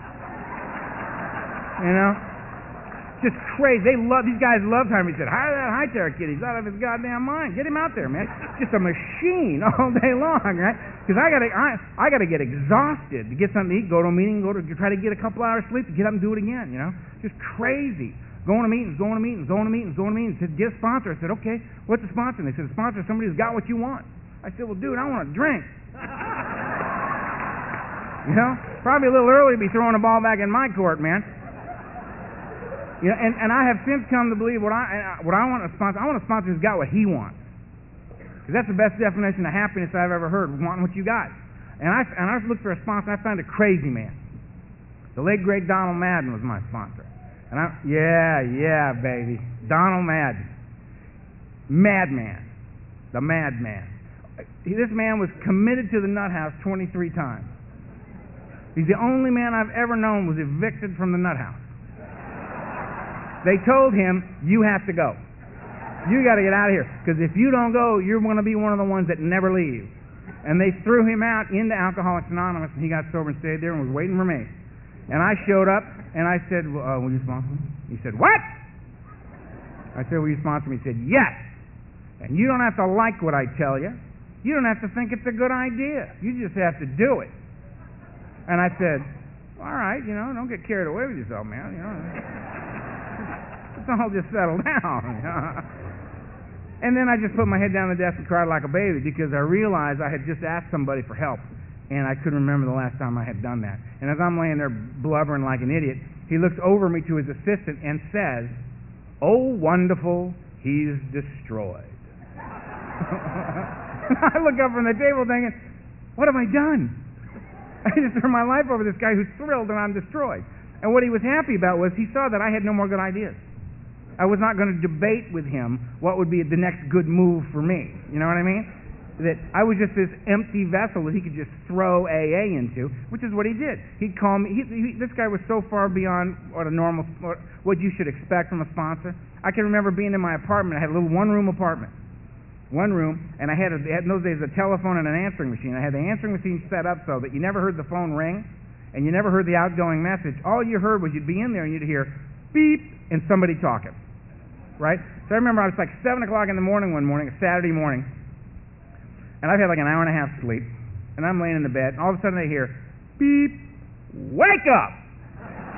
You know? Just crazy. They love, these guys loved hiring me. He said, hire that Hightower kid. He's out of his goddamn mind. Get him out there, man. Just a machine all day long, right? Because I gotta, I, I gotta get exhausted to get something to eat, go to a meeting, go to try to get a couple hours sleep, to get up and do it again, you know? Just crazy. Going to meetings, going to meetings, going to meetings, going to meetings. Said, get a sponsor. I said, okay, what's a sponsor? And they said, a sponsor is somebody who's got what you want. I said, well, dude, I want a drink. You know? Probably a little early to be throwing a ball back in my court, man. You know, and, and I have since come to believe what I what I want a sponsor. I want a sponsor who's got what he wants. Because that's the best definition of happiness I've ever heard, wanting what you got. And I and I looked for a sponsor, and I found a crazy man. The late great Donald Madden was my sponsor. And I yeah yeah baby, Donald Madden, madman, the madman. This man was committed to the nut house twenty-three times. He's the only man I've ever known was evicted from the nut house. They told him, you have to go. You got to get out of here. Because if you don't go, you're going to be one of the ones that never leave. And they threw him out into Alcoholics Anonymous, and he got sober and stayed there and was waiting for me. And I showed up, and I said, well, uh, will you sponsor me? He said, what? I said, will you sponsor me? He said, yes. And you don't have to like what I tell you. You don't have to think it's a good idea. You just have to do it. And I said, all right, you know, don't get carried away with yourself, man. You know. I'll just settle down. And then I just put my head down on the desk and cried like a baby, because I realized I had just asked somebody for help, and I couldn't remember the last time I had done that. And as I'm laying there blubbering like an idiot, he looks over me to his assistant and says, oh, wonderful, he's destroyed. I look up from the table thinking, what have I done? I just turned my life over to this guy who's thrilled and I'm destroyed. And what he was happy about was he saw that I had no more good ideas. I was not going to debate with him what would be the next good move for me. You know what I mean? That I was just this empty vessel that he could just throw A A into, which is what he did. He'd call me. He, he, this guy was so far beyond what a normal, what you should expect from a sponsor. I can remember being in my apartment. I had a little one-room apartment, one room, and I had, a, in those days a telephone and an answering machine. I had the answering machine set up so that you never heard the phone ring, and you never heard the outgoing message. All you heard was you'd be in there and you'd hear beep and somebody talking. Right? So I remember I was like seven o'clock in the morning one morning, a Saturday morning, and I've had like an hour and a half sleep, and I'm laying in the bed, and all of a sudden I hear, beep, wake up!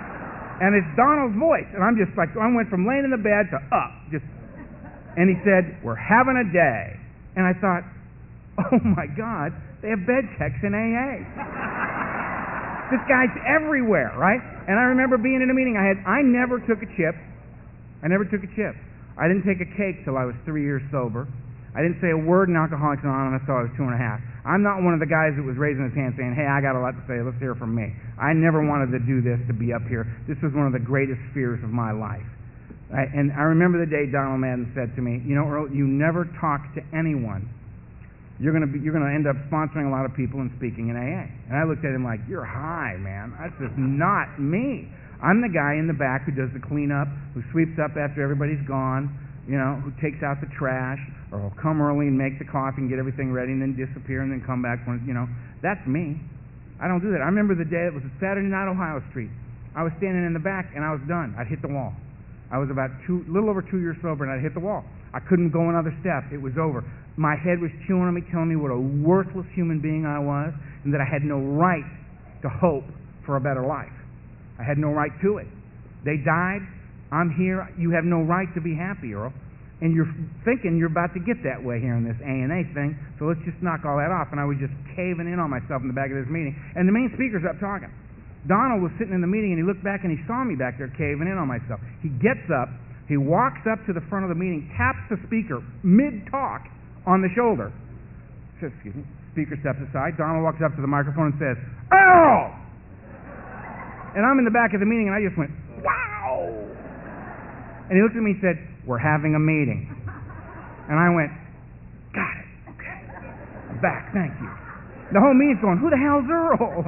And it's Donald's voice. And I'm just like, I went from laying in the bed to up. Just, and he said, we're having a day. And I thought, oh my God, they have bed checks in A A. This guy's everywhere, right? And I remember being in a meeting. I had, I never took a chip. I never took a chip. I didn't take a cake till I was three years sober. I didn't say a word in Alcoholics Anonymous till I was two and a half. I'm not one of the guys that was raising his hand saying, hey, I got a lot to say, let's hear from me. I never wanted to do this to be up here. This was one of the greatest fears of my life. I, and I remember the day Donald Madden said to me, you know, Earl, you never talk to anyone. You're going to be, you're going to end up sponsoring a lot of people and speaking in A A. And I looked at him like, you're high, man. That's just not me. I'm the guy in the back who does the cleanup, who sweeps up after everybody's gone, you know, who takes out the trash, or will come early and make the coffee and get everything ready and then disappear and then come back when, you know. That's me. I don't do that. I remember the day, it was a Saturday night, Ohio Street. I was standing in the back and I was done. I'd hit the wall. I was about two, little over two years sober and I'd hit the wall. I couldn't go another step. It was over. My head was chewing on me, telling me what a worthless human being I was and that I had no right to hope for a better life. I had no right to it. They died. I'm here. You have no right to be happy, Earl. And you're thinking you're about to get that way here in this A and A thing, so let's just knock all that off. And I was just caving in on myself in the back of this meeting. And the main speaker's up talking. Donald was sitting in the meeting, and he looked back, and he saw me back there caving in on myself. He gets up. He walks up to the front of the meeting, taps the speaker mid-talk on the shoulder. Says, excuse me. Speaker steps aside. Donald walks up to the microphone and says, Earl! And I'm in the back of the meeting, and I just went, wow! And he looked at me and said, we're having a meeting. And I went, got it, okay. I'm back, thank you. The whole meeting's going, who the hell's Earl?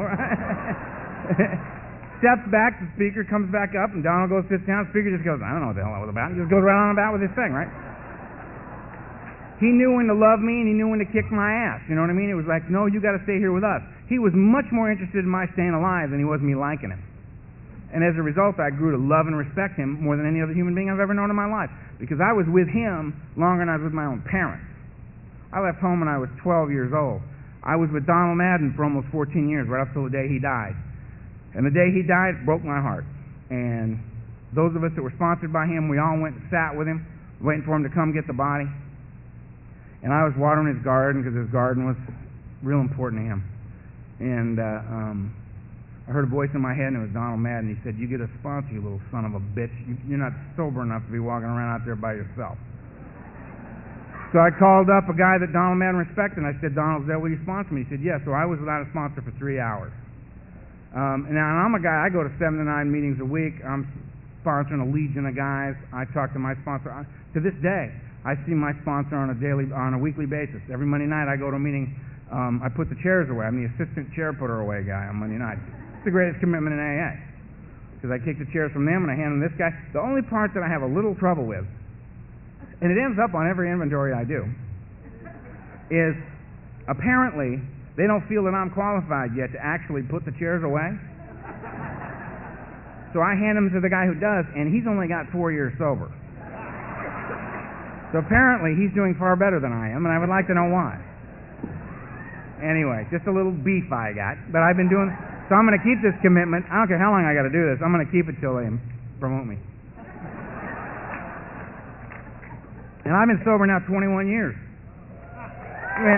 Steps back, the speaker comes back up, and Donald goes, sits down. The speaker just goes, I don't know what the hell that was about. He just goes right on about with his thing, right? He knew when to love me, and he knew when to kick my ass. You know what I mean? It was like, no, you got to stay here with us. He was much more interested in my staying alive than he was me liking him. And as a result, I grew to love and respect him more than any other human being I've ever known in my life. Because I was with him longer than I was with my own parents. I left home when I was twelve years old. I was with Donald Madden for almost fourteen years, right up till the day he died. And the day he died broke my heart. And those of us that were sponsored by him, we all went and sat with him, waiting for him to come get the body. And I was watering his garden because his garden was real important to him. And uh, um, I heard a voice in my head, and it was Donald Madden. He said, you get a sponsor, you little son of a bitch. You, you're not sober enough to be walking around out there by yourself. So I called up a guy that Donald Madden respected, and I said, Donald, is that will you sponsor me? He said, yes. So I was without a sponsor for three hours. Um, and now and I'm a guy, I go to seven to nine meetings a week. I'm sponsoring a legion of guys. I talk to my sponsor. I, to this day, I see my sponsor on a daily, on a weekly basis. Every Monday night I go to a meeting. Um, I put the chairs away. I'm the assistant chair putter away guy on Monday night. It's the greatest commitment in A A. Because I take the chairs from them and I hand them this guy. The only part that I have a little trouble with, and it ends up on every inventory I do, is apparently they don't feel that I'm qualified yet to actually put the chairs away. So I hand them to the guy who does, and he's only got four years sober. So apparently he's doing far better than I am, and I would like to know why. Anyway, just a little beef I got, but I've been doing... So I'm going to keep this commitment. I don't care how long I got to do this. I'm going to keep it till they promote me. And I've been sober now twenty-one years. Man,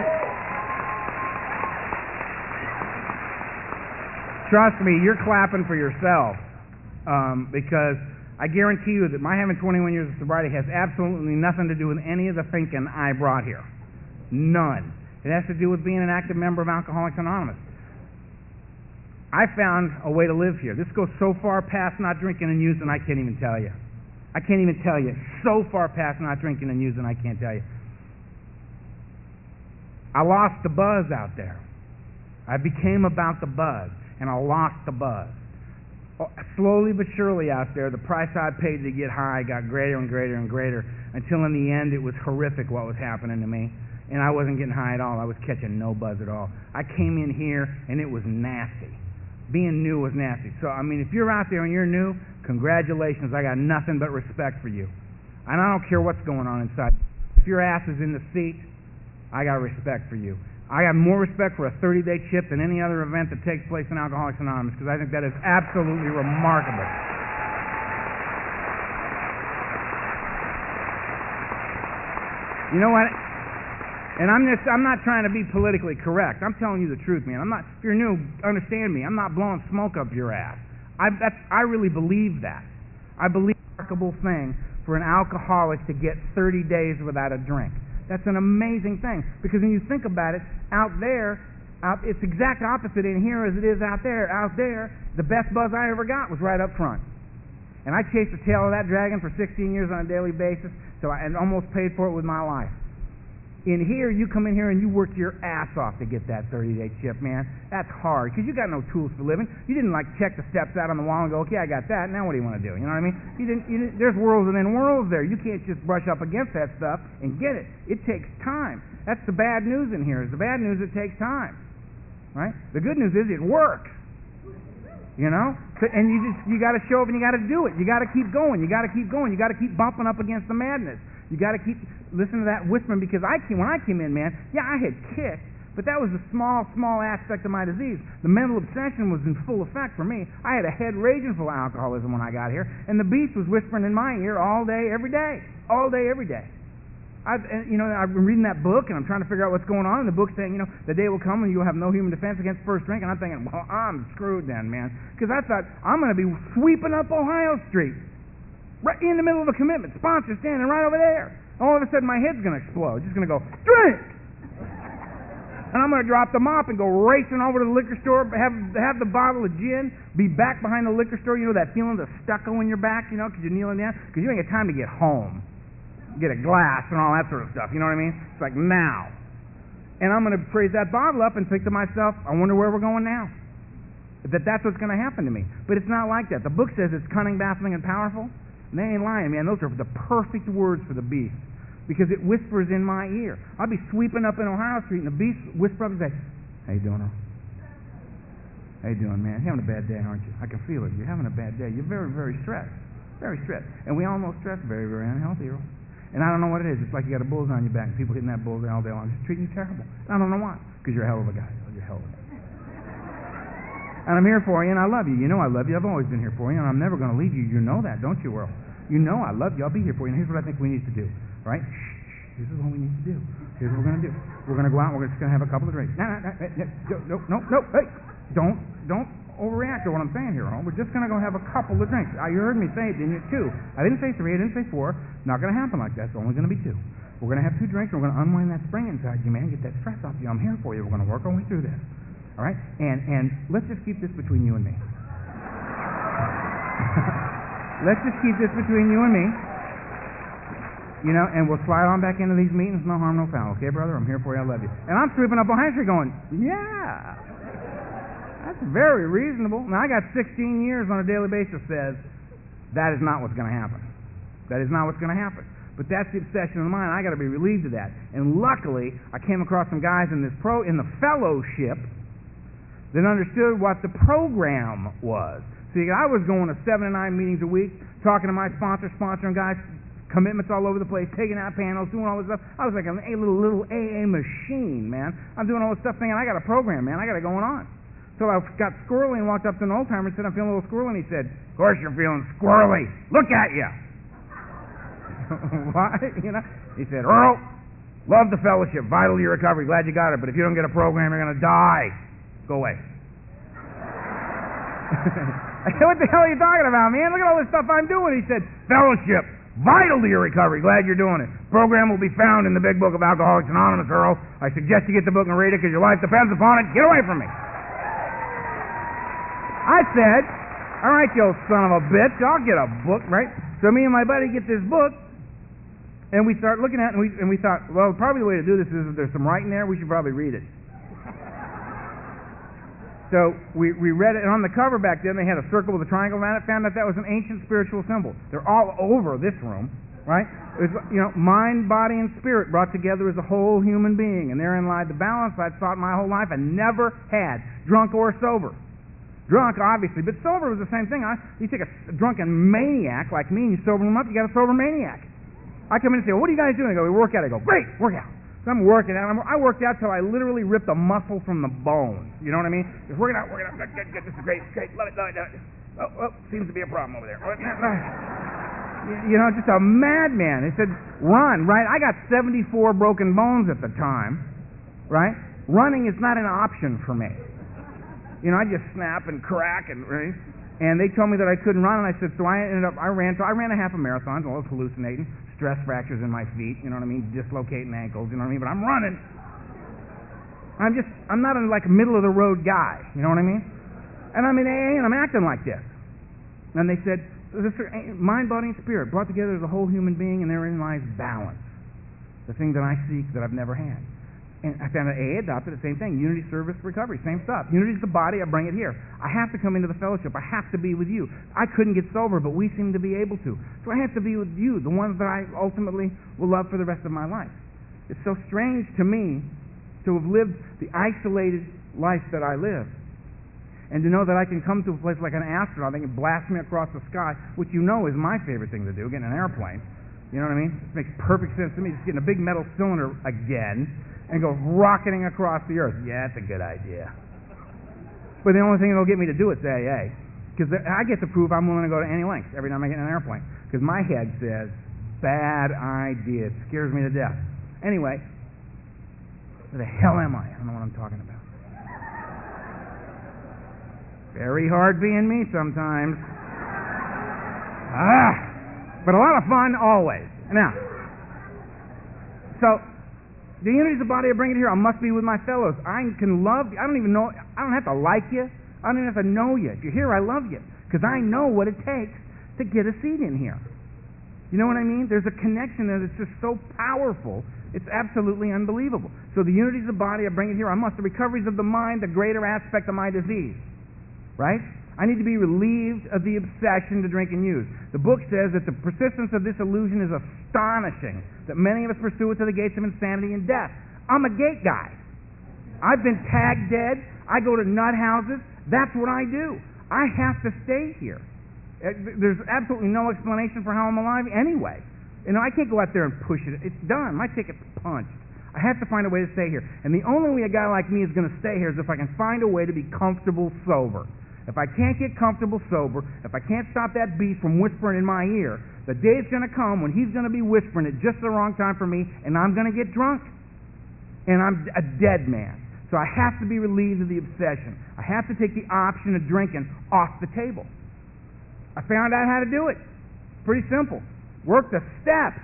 trust me, you're clapping for yourself. Um, because I guarantee you that my having twenty-one years of sobriety has absolutely nothing to do with any of the thinking I brought here. None. It has to do with being an active member of Alcoholics Anonymous. I found a way to live here. This goes so far past not drinking and using, I can't even tell you. I can't even tell you. So far past not drinking and using, I can't tell you. I lost the buzz out there. I became about the buzz, and I lost the buzz. Slowly but surely out there, the price I paid to get high got greater and greater and greater, until in the end it was horrific what was happening to me. And I wasn't getting high at all. I was catching no buzz at all. I came in here, and it was nasty. Being new was nasty. So, I mean, if you're out there and you're new, congratulations. I got nothing but respect for you. And I don't care what's going on inside. If your ass is in the seat, I got respect for you. I have more respect for a thirty-day chip than any other event that takes place in Alcoholics Anonymous, because I think that is absolutely remarkable. You know what? And I'm just, I'm not trying to be politically correct. I'm telling you the truth, man. I'm not, if you're new, understand me. I'm not blowing smoke up your ass. I, that's, I really believe that. I believe it's a remarkable thing for an alcoholic to get thirty days without a drink. That's an amazing thing. Because when you think about it, out there, out, it's exact opposite in here as it is out there. Out there, the best buzz I ever got was right up front. And I chased the tail of that dragon for sixteen years on a daily basis, so I and almost paid for it with my life. In here, you come in here and you work your ass off to get that thirty-day chip, man. That's hard, because you got no tools for living. You didn't, like, check the steps out on the wall and go, okay, I got that, now what do you want to do? You know what I mean? You didn't, you didn't, there's worlds within worlds there. You can't just brush up against that stuff and get it. It takes time. That's the bad news in here. Is the bad news, it takes time, right? The good news is it works. You know? So, and you just, you got to show up and you got to do it. You got to keep going. You got to keep going. You got to keep bumping up against the madness. You got to keep listening to that whispering, because I came, when I came in, man, yeah, I had kicked, but that was a small, small aspect of my disease. The mental obsession was in full effect for me. I had a head raging full of alcoholism when I got here, and the beast was whispering in my ear all day, every day, all day, every day. I've, and, you know, I've been reading that book, and I'm trying to figure out what's going on, and the book's saying, you know, the day will come when you'll have no human defense against first drink, and I'm thinking, well, I'm screwed then, man, because I thought, I'm going to be sweeping up Ohio Street, right in the middle of a commitment, sponsor standing right over there. All of a sudden, my head's going to explode. Just going to go, drink! And I'm going to drop the mop and go racing over to the liquor store, have have the bottle of gin, be back behind the liquor store, you know, that feeling of the stucco in your back, you know, because you're kneeling down, because you ain't got time to get home, get a glass and all that sort of stuff, you know what I mean? It's like, now. And I'm going to raise that bottle up and think to myself, I wonder where we're going now. That that's what's going to happen to me. But it's not like that. The book says it's cunning, baffling, and powerful. And they ain't lying, man. Those are the perfect words for the beast, because it whispers in my ear. I'll be sweeping up in Ohio Street, and the beast whisper up and say, how you doing, Earl? How you doing, man? You're having a bad day, aren't you? I can feel it. You're having a bad day. You're very, very stressed. Very stressed. And we all know stress is very, very unhealthy, Earl. And I don't know what it is. It's like you got a bullseye on your back, and people hitting that bullseye all day long. It's treating you terrible. And I don't know why. Because you're a hell of a guy. You're a hell of a guy. And I'm here for you, and I love you. You know I love you. I've always been here for you, and I'm never going to leave you. You know that, don't you, Earl? You know I love you. I'll be here for you. And here's what I think we need to do, right? Shh, this is what we need to do. Here's what we're going to do. We're going to go out and we're just going to have a couple of drinks. No, no, no, no, no, no, hey, don't, don't overreact to what I'm saying here, Earl. We're just going to go have a couple of drinks. Uh, you heard me say it, didn't you? Two. I didn't say three. I didn't say four. Not going to happen like that. It's only going to be two. We're going to have two drinks, and we're going to unwind that spring inside you, man. Get that stress off you. I'm here for you. We're going to work our way through this. All right? And and let's just keep this between you and me. Let's just keep this between you and me. You know, and we'll slide on back into these meetings, no harm, no foul. Okay, brother? I'm here for you. I love you. And I'm sweeping up Ohio Street going, yeah, that's very reasonable. Now, I got sixteen years on a daily basis says that is not what's going to happen. That is not what's going to happen. But that's the obsession of mine. I got to be relieved of that. And luckily, I came across some guys in this pro in the fellowship that understood what the program was. See, I was going to seven to nine meetings a week, talking to my sponsor, sponsoring guys, commitments all over the place, taking out panels, doing all this stuff. I was like a little little A A machine, man. I'm doing all this stuff thinking, I got a program, man. I got it going on. So I got squirrely and walked up to an old timer and said, I'm feeling a little squirrely. And he said, of course you're feeling squirrely. Look at you. Why? You know? He said, Earl, love the fellowship, vital to your recovery, glad you got it, but if you don't get a program, you're going to die. Go away. What the hell are you talking about, man? Look at all this stuff I'm doing. He said, fellowship, vital to your recovery. Glad you're doing it. Program will be found in the big book of Alcoholics Anonymous, Earl. I suggest you get the book and read it because your life depends upon it. Get away from me. I said, all right, you old son of a bitch, I'll get a book, right? So me and my buddy get this book, and we start looking at it, and we, and we thought, well, probably the way to do this is if there's some writing there, we should probably read it. So we, we read it, and on the cover back then, they had a circle with a triangle around it, found that that was an ancient spiritual symbol. They're all over this room, right? It was, you know, mind, body, and spirit brought together as a whole human being, and therein lied the balance I'd sought my whole life and never had, drunk or sober. Drunk, obviously, but sober was the same thing. I, you take a, a drunken maniac like me and you sober him up, you got a sober maniac. I come in and say, well, what are you guys doing? I go, we work out. I go, great, work out. So I'm working out. I'm, I worked out till I literally ripped a muscle from the bone. You know what I mean? Just working out, working out. Good, good, good. This is great, great. Love it, love it, love it. Oh, oh, seems to be a problem over there. You know, just a madman. They said, run, right? I got seventy-four broken bones at the time, right? Running is not an option for me. You know, I just snap and crack and, right? And they told me that I couldn't run, and I said, so I ended up, I ran, so I ran a half a marathon, so I was hallucinating, stress fractures in my feet, you know what I mean, dislocating ankles, you know what I mean, but I'm running. I'm just, I'm not a, like a middle of the road guy, you know what I mean? And I'm in A A and I'm acting like this. And they said, this mind, body, and spirit brought together as a whole human being, and therein lies balance, the thing that I seek that I've never had. And I found that A A adopted the same thing, unity, service, recovery, same stuff. Unity is the body, I bring it here. I have to come into the fellowship. I have to be with you. I couldn't get sober, but we seem to be able to. So I have to be with you, the ones that I ultimately will love for the rest of my life. It's so strange to me to have lived the isolated life that I live, and to know that I can come to a place like an astronaut, they can blast me across the sky, which you know is my favorite thing to do, get in an airplane. You know what I mean? It makes perfect sense to me. Just get in a big metal cylinder again and go rocketing across the earth. Yeah, that's a good idea. But the only thing that'll get me to do it's A A. Because I get to prove I'm willing to go to any lengths every time I get in an airplane. Because my head says, bad idea. It scares me to death. Anyway, where the hell am I? I don't know what I'm talking about. Very hard being me sometimes. Ah, but a lot of fun always. Now, so the unity of the body, I bring it here. I must be with my fellows. I can love you. I don't even know. I don't have to like you. I don't even have to know you. If you're here, I love you because I know what it takes to get a seat in here. You know what I mean? There's a connection there that's just so powerful. It's absolutely unbelievable. So the unity of the body, I bring it here. I must. The recoveries of the mind, the greater aspect of my disease. Right? I need to be relieved of the obsession to drink and use. The book says that the persistence of this illusion is astonishing, that many of us pursue it to the gates of insanity and death. I'm a gate guy. I've been tagged dead. I go to nut houses. That's what I do. I have to stay here. There's absolutely no explanation for how I'm alive anyway. You know, I can't go out there and push it. It's done. My ticket's punched. I have to find a way to stay here. And the only way a guy like me is going to stay here is if I can find a way to be comfortable sober. If I can't get comfortable sober, if I can't stop that beast from whispering in my ear, the day's going to come when he's going to be whispering at just the wrong time for me, and I'm going to get drunk. And I'm a dead man. So I have to be relieved of the obsession. I have to take the option of drinking off the table. I found out how to do it. Pretty simple. Work the steps.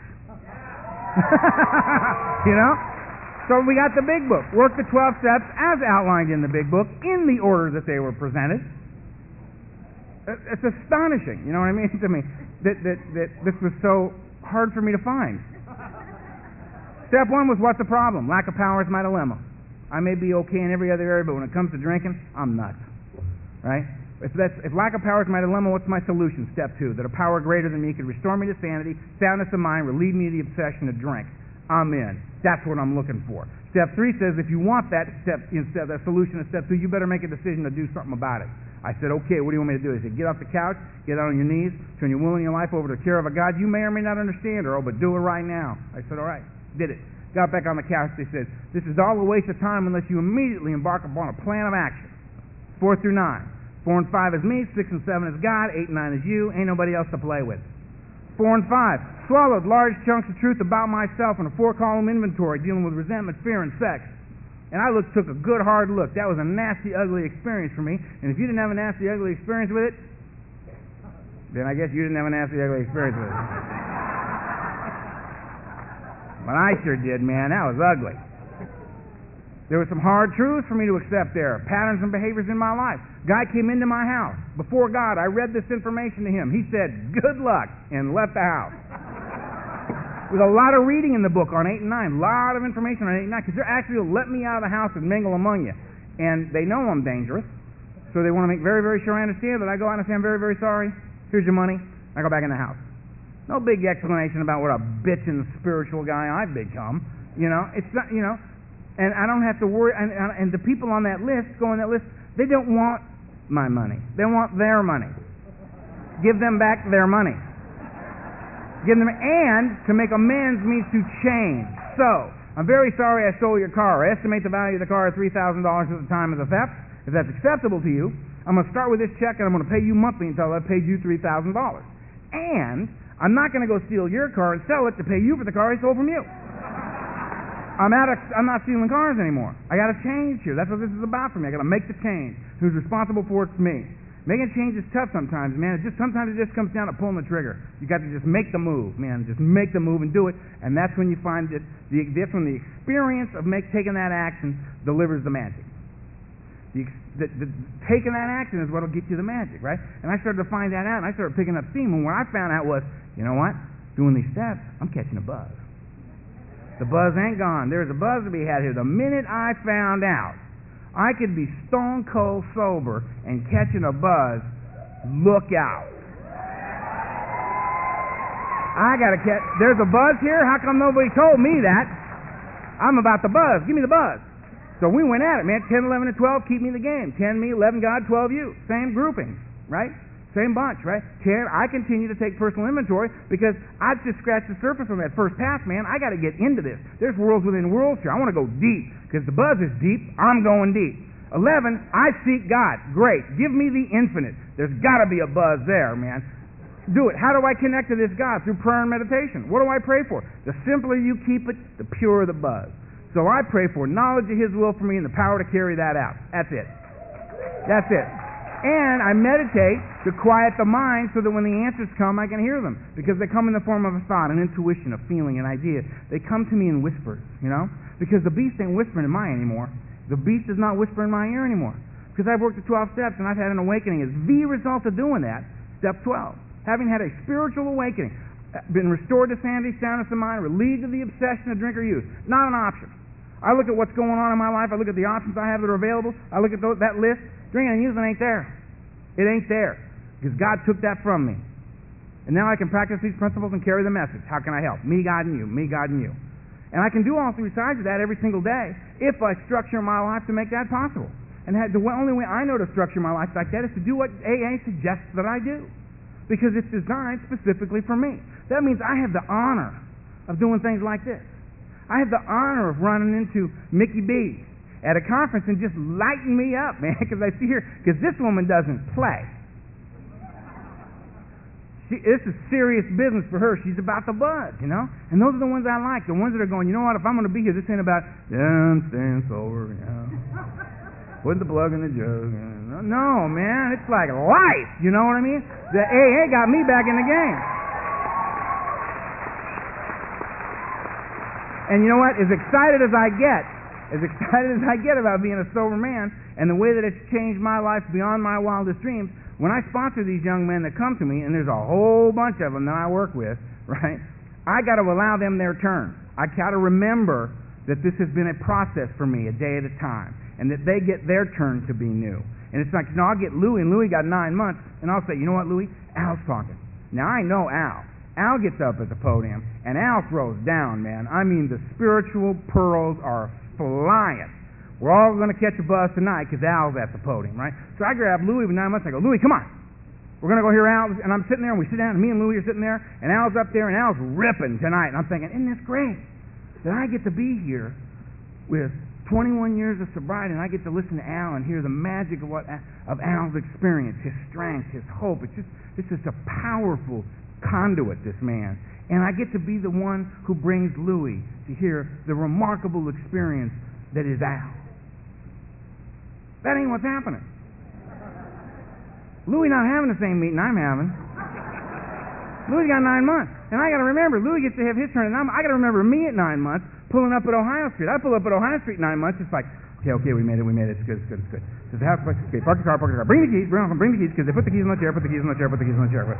You know? So we got the big book. Work the twelve steps as outlined in the big book in the order that they were presented. It's astonishing, you know what I mean, to me, that, that, that this was so hard for me to find. Step one was, what's the problem? Lack of power is my dilemma. I may be okay in every other area, but when it comes to drinking, I'm nuts. Right? If, that's, if lack of power is my dilemma, what's my solution? Step two, that a power greater than me could restore me to sanity, soundness of mind, relieve me of the obsession to drink. I'm in. That's what I'm looking for. Step three says, if you want that step, instead that solution of step two, you better make a decision to do something about it. I said, okay, what do you want me to do? He said, get off the couch, get out on your knees, turn your will and your life over to the care of a God you may or may not understand, or oh, but do it right now. I said, all right, did it. Got back on the couch. They said, this is all a waste of time unless you immediately embark upon a plan of action. Four through nine. Four and five is me, six and seven is God, eight and nine is you, ain't nobody else to play with. Four and five, swallowed large chunks of truth about myself in a four-column inventory dealing with resentment, fear, and sex. And I looked, took a good hard look. That was a nasty, ugly experience for me. And if you didn't have a nasty, ugly experience with it, then I guess you didn't have a nasty, ugly experience with it. But I sure did, man. That was ugly. There were some hard truths for me to accept there, patterns and behaviors in my life. Guy came into my house. Before God, I read this information to him. He said, good luck, and left the house. With a lot of reading in the book on eight and nine, a lot of information on eight and nine, because they're actually going to let me out of the house and mingle among you. And they know I'm dangerous, so they want to make very, very sure I understand, but I go out and say, I'm very, very sorry. Here's your money. I go back in the house. No big explanation about what a bitchin' spiritual guy I've become. You know, it's not, you know, and I don't have to worry, and, and the people on that list, go on that list, they don't want my money. They want their money. Give them back their money. Give them, and to make amends means to change. So, I'm very sorry I stole your car. I estimate the value of the car at three thousand dollars at the time of the theft. If that's acceptable to you, I'm going to start with this check and I'm going to pay you monthly until I've paid you three thousand dollars. And I'm not going to go steal your car and sell it to pay you for the car I stole from you. I'm out of, I'm not stealing cars anymore. I got to change here. That's what this is about for me. I got to make the change. Who's responsible for it's me. Making change is tough sometimes, man. It just sometimes it just comes down to pulling the trigger. You got to just make the move, man. Just make the move and do it. And that's when you find that the that's when the experience of make taking that action delivers the magic. The, the, the, taking that action is what will get you the magic, right? And I started to find that out, and I started picking up steam. And what I found out was, you know what? Doing these steps, I'm catching a buzz. The buzz ain't gone. There's a buzz to be had here. The minute I found out I could be stone cold sober and catching a buzz, look out. I got to catch, there's a buzz here? How come nobody told me that? I'm about the buzz. Give me the buzz. So we went at it, man. ten, eleven, and twelve, keep me in the game. ten me, eleven God, twelve you. Same grouping, right? Same bunch, right? ten, I continue to take personal inventory because I just scratched the surface on that first pass, man. I got to get into this. There's worlds within worlds here. I want to go deep because the buzz is deep. I'm going deep. eleven, I seek God. Great. Give me the infinite. There's got to be a buzz there, man. Do it. How do I connect to this God? Through prayer and meditation. What do I pray for? The simpler you keep it, the purer the buzz. So I pray for knowledge of His will for me and the power to carry that out. That's it. That's it. And I meditate to quiet the mind so that when the answers come, I can hear them. Because they come in the form of a thought, an intuition, a feeling, an idea. They come to me in whispers, you know? Because the beast ain't whispering in my anymore. The beast is not whispering in my ear anymore. Because I've worked the twelve steps and I've had an awakening. As the result of doing that, step twelve. Having had a spiritual awakening, been restored to sanity, soundness of mind, relieved of the obsession of drink or use. Not an option. I look at what's going on in my life. I look at the options I have that are available. I look at those, that list. Drinking and using ain't there. It ain't there. Because God took that from me. And now I can practice these principles and carry the message. How can I help? Me, God, and you. Me, God, and you. And I can do all three sides of that every single day if I structure my life to make that possible. And the only way I know to structure my life like that is to do what A A suggests that I do. Because it's designed specifically for me. That means I have the honor of doing things like this. I have the honor of running into Mickey B at a conference and just lighting me up, man, because I see her, because this woman doesn't play. She, this is serious business for her. She's about the buzz, you know? And those are the ones I like, the ones that are going, you know what, if I'm going to be here, this ain't about, yeah, I'm staying sober, you know? Put the plug in the jug. No, man, it's like life, you know what I mean? The A A got me back in the game. And you know what? As excited as I get, as excited as I get about being a sober man and the way that it's changed my life beyond my wildest dreams, when I sponsor these young men that come to me, and there's a whole bunch of them that I work with, right, I got to allow them their turn. I got to remember that this has been a process for me, a day at a time, and that they get their turn to be new. And it's like, you know, I'll get Louie, and Louie got nine months, and I'll say, you know what, Louie? Al's talking. Now, I know Al. Al gets up at the podium, and Al throws down, man. I mean, the spiritual pearls are flying. We're all going to catch a buzz tonight because Al's at the podium, right? So I grab Louie with nine months, and I go, Louie, come on. We're going to go hear Al. And I'm sitting there, and we sit down, and me and Louie are sitting there, and Al's up there, and Al's ripping tonight. And I'm thinking, isn't this great that I get to be here with twenty-one years of sobriety, and I get to listen to Al and hear the magic of what of Al's experience, his strength, his hope. It's just, it's just a powerful conduit, this man. And I get to be the one who brings Louie to hear the remarkable experience that is Al. That ain't what's happening. Louie not having the same meeting I'm having. Louie got nine months. And I got to remember, Louie gets to have his turn, and I'm, I got to remember me at nine months pulling up at Ohio Street. I pull up at Ohio Street nine months. It's like, okay, okay, we made it, we made it. It's good, it's good, it's good. So the house, okay, park the car, park the car. Bring the keys, bring, bring the keys, because they put the keys on the chair, put the keys on the chair, put the keys on the chair.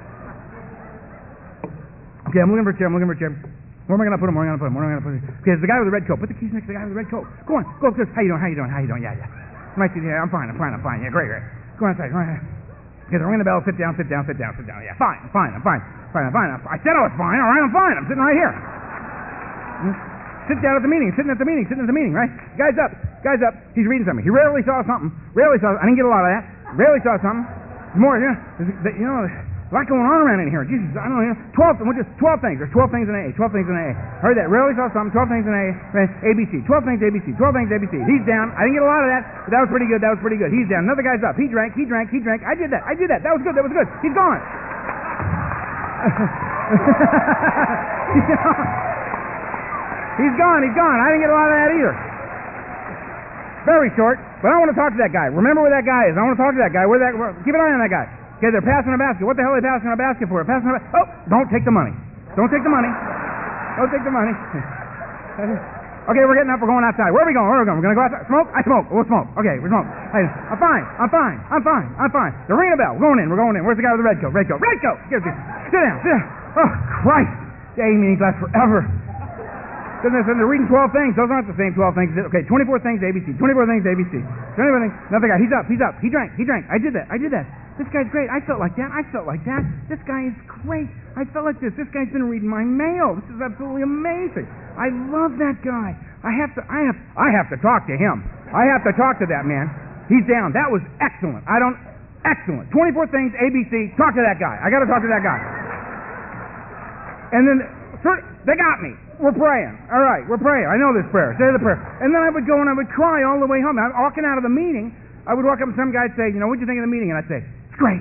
Okay, I'm looking for a chair, I'm looking for a chair. Where am I going to put him? Where am I going to put him? Where am I going to put him? Okay, it's the guy with the red coat. Put the keys next to the guy with the red coat. Go on, go, go. How you doing? How you doing? How you doing? Yeah, yeah. Nice to yeah, I'm fine, I'm fine, I'm fine. Yeah, great, great. Go on inside, go on inside. Okay, they're ringing the bell. Sit down, sit down, sit down, sit down. Yeah, fine, I'm fine, I'm fine, fine, I'm fine. I said I was fine. All right, I'm fine. I'm sitting right here. Sit down at the meeting, sitting at the meeting, sitting at the meeting, right? Guy's up, guy's up. He's reading something. He rarely saw something. Rarely saw. I didn't get a lot of that. Rarely saw something. More, you know, you know, a lot going on around in here. Jesus, I don't know. You know, twelve, just twelve things. There's twelve things in A A. Twelve things in A A. Heard that? Rarely saw something. Twelve things in A A. A B C. Twelve things A B C. Twelve things A B C. He's down. I didn't get a lot of that, but that was pretty good. That was pretty good. He's down. Another guy's up. He drank. He drank. He drank. I did that. I did that. That was good. That was good. He's gone. You know? He's gone, he's gone. I didn't get a lot of that either. Very short, but I want to talk to that guy. Remember where that guy is. I want to talk to that guy. Where that? Where, keep an eye on that guy. Okay, they're passing a basket. What the hell are they passing a basket for? Passing a ba- oh, don't take the money. Don't take the money. Don't take the money. Okay, we're getting up. We're going outside. Where are we going? Where are we going? We're going to go outside. Smoke? I smoke. We'll smoke. Okay, we smoke. Hey, I'm fine. I'm fine. I'm fine. I'm fine. The ring a bell. We're going in. We're going in. Where's the guy with the red coat? Red coat. Red coat. Sit down. Sit down. Oh, Christ. The A meetings last forever. Doesn't it? They're reading twelve things. Those aren't the same twelve things. Okay, twenty-four things A B C. twenty-four things A B C. twenty-four things. Another guy. He's up. He's up. He drank. He drank. I did that. I did that. This guy's great. I felt like that. I felt like that. This guy is great. I felt like this. This guy's been reading my mail. This is absolutely amazing. I love that guy. I have to. I have. I have to talk to him. I have to talk to that man. He's down. That was excellent. I don't. Excellent. twenty-four things A B C. Talk to that guy. I got to talk to that guy. And then they got me. We're praying. All right, we're praying. I know this prayer. Say the prayer. And then I would go and I would cry all the way home. I'm walking out of the meeting. I would walk up and some guy would say, you know, what'd you think of the meeting? And I'd say, it's great.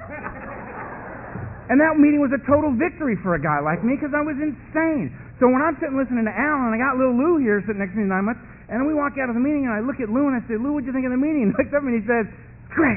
And that meeting was a total victory for a guy like me because I was insane. So when I'm sitting listening to Alan, and I got little Lou here sitting next to me nine months, and then we walk out of the meeting and I look at Lou and I say, Lou, what'd you think of the meeting? And he looks up and he says, it's great.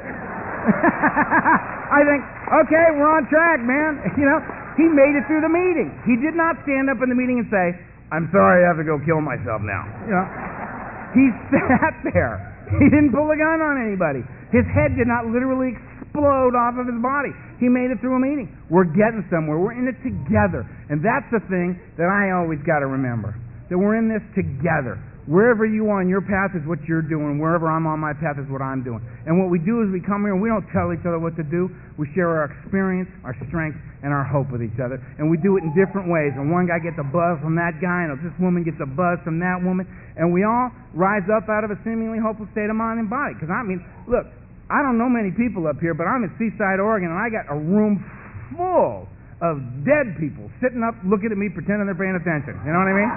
I think, okay, we're on track, man. You know, he made it through the meeting. He did not stand up in the meeting and say, I'm sorry, I have to go kill myself now. You know, he sat there. He didn't pull a gun on anybody. His head did not literally explode off of his body. He made it through a meeting. We're getting somewhere. We're in it together. And that's the thing that I always got to remember, that we're in this together. Wherever you are on your path is what you're doing. Wherever I'm on my path is what I'm doing. And what we do is we come here and we don't tell each other what to do. We share our experience, our strength, and our hope with each other. And we do it in different ways. And one guy gets a buzz from that guy, and this woman gets a buzz from that woman. And we all rise up out of a seemingly hopeless state of mind and body. Because, I mean, look, I don't know many people up here, but I'm in Seaside, Oregon, and I got a room full of dead people sitting up looking at me pretending they're paying attention. You know what I mean?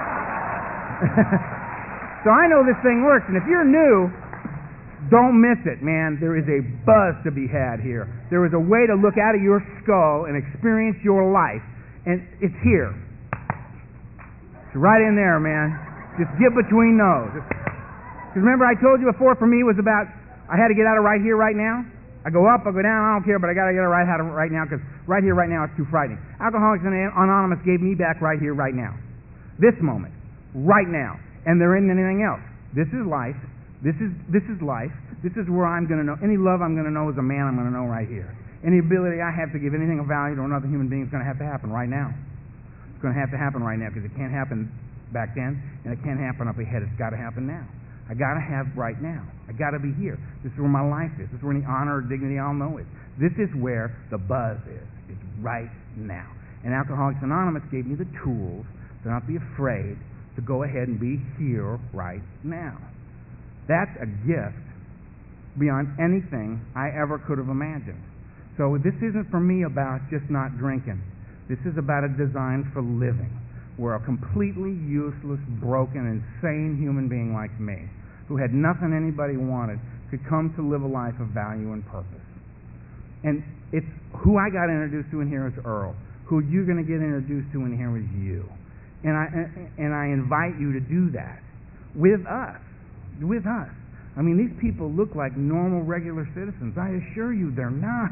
So I know this thing works, and if you're new, don't miss it, man. There is a buzz to be had here. There is a way to look out of your skull and experience your life, and it's here. It's right in there, man. Just get between those. Because remember I told you before, for me it was about, I had to get out of right here, right now. I go up, I go down, I don't care, but I got to get right out of right now, because right here, right now, it's too frightening. Alcoholics Anonymous gave me back right here, right now. This moment. Right now. And there isn't anything else. This is life. This is this is life. This is where I'm going to know. Any love I'm going to know as a man, I'm going to know right here. Any ability I have to give anything of value to another human being is going to have to happen right now. It's going to have to happen right now because it can't happen back then, and it can't happen up ahead. It's got to happen now. I got to have right now. I got to be here. This is where my life is. This is where any honor or dignity I'll know is. This is where the buzz is. It's right now. And Alcoholics Anonymous gave me the tools to not be afraid to go ahead and be here right now. That's a gift beyond anything I ever could have imagined. So this isn't for me about just not drinking. This is about a design for living, where a completely useless, broken, insane human being like me, who had nothing anybody wanted, could come to live a life of value and purpose. And it's who I got introduced to in here is Earl. Who you're going to get introduced to in here is you. And I and I invite you to do that with us, with us. I mean, these people look like normal, regular citizens. I assure you, they're not.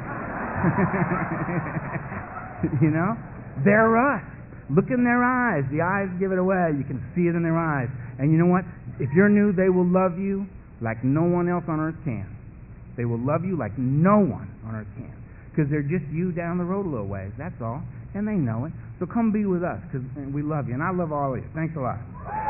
You know, they're us. Look in their eyes. The eyes give it away. You can see it in their eyes. And you know what? If you're new, they will love you like no one else on earth can. They will love you like no one on earth can, because they're just you down the road a little ways. That's all. And they know it. So come be with us, because we love you. And I love all of you. Thanks a lot.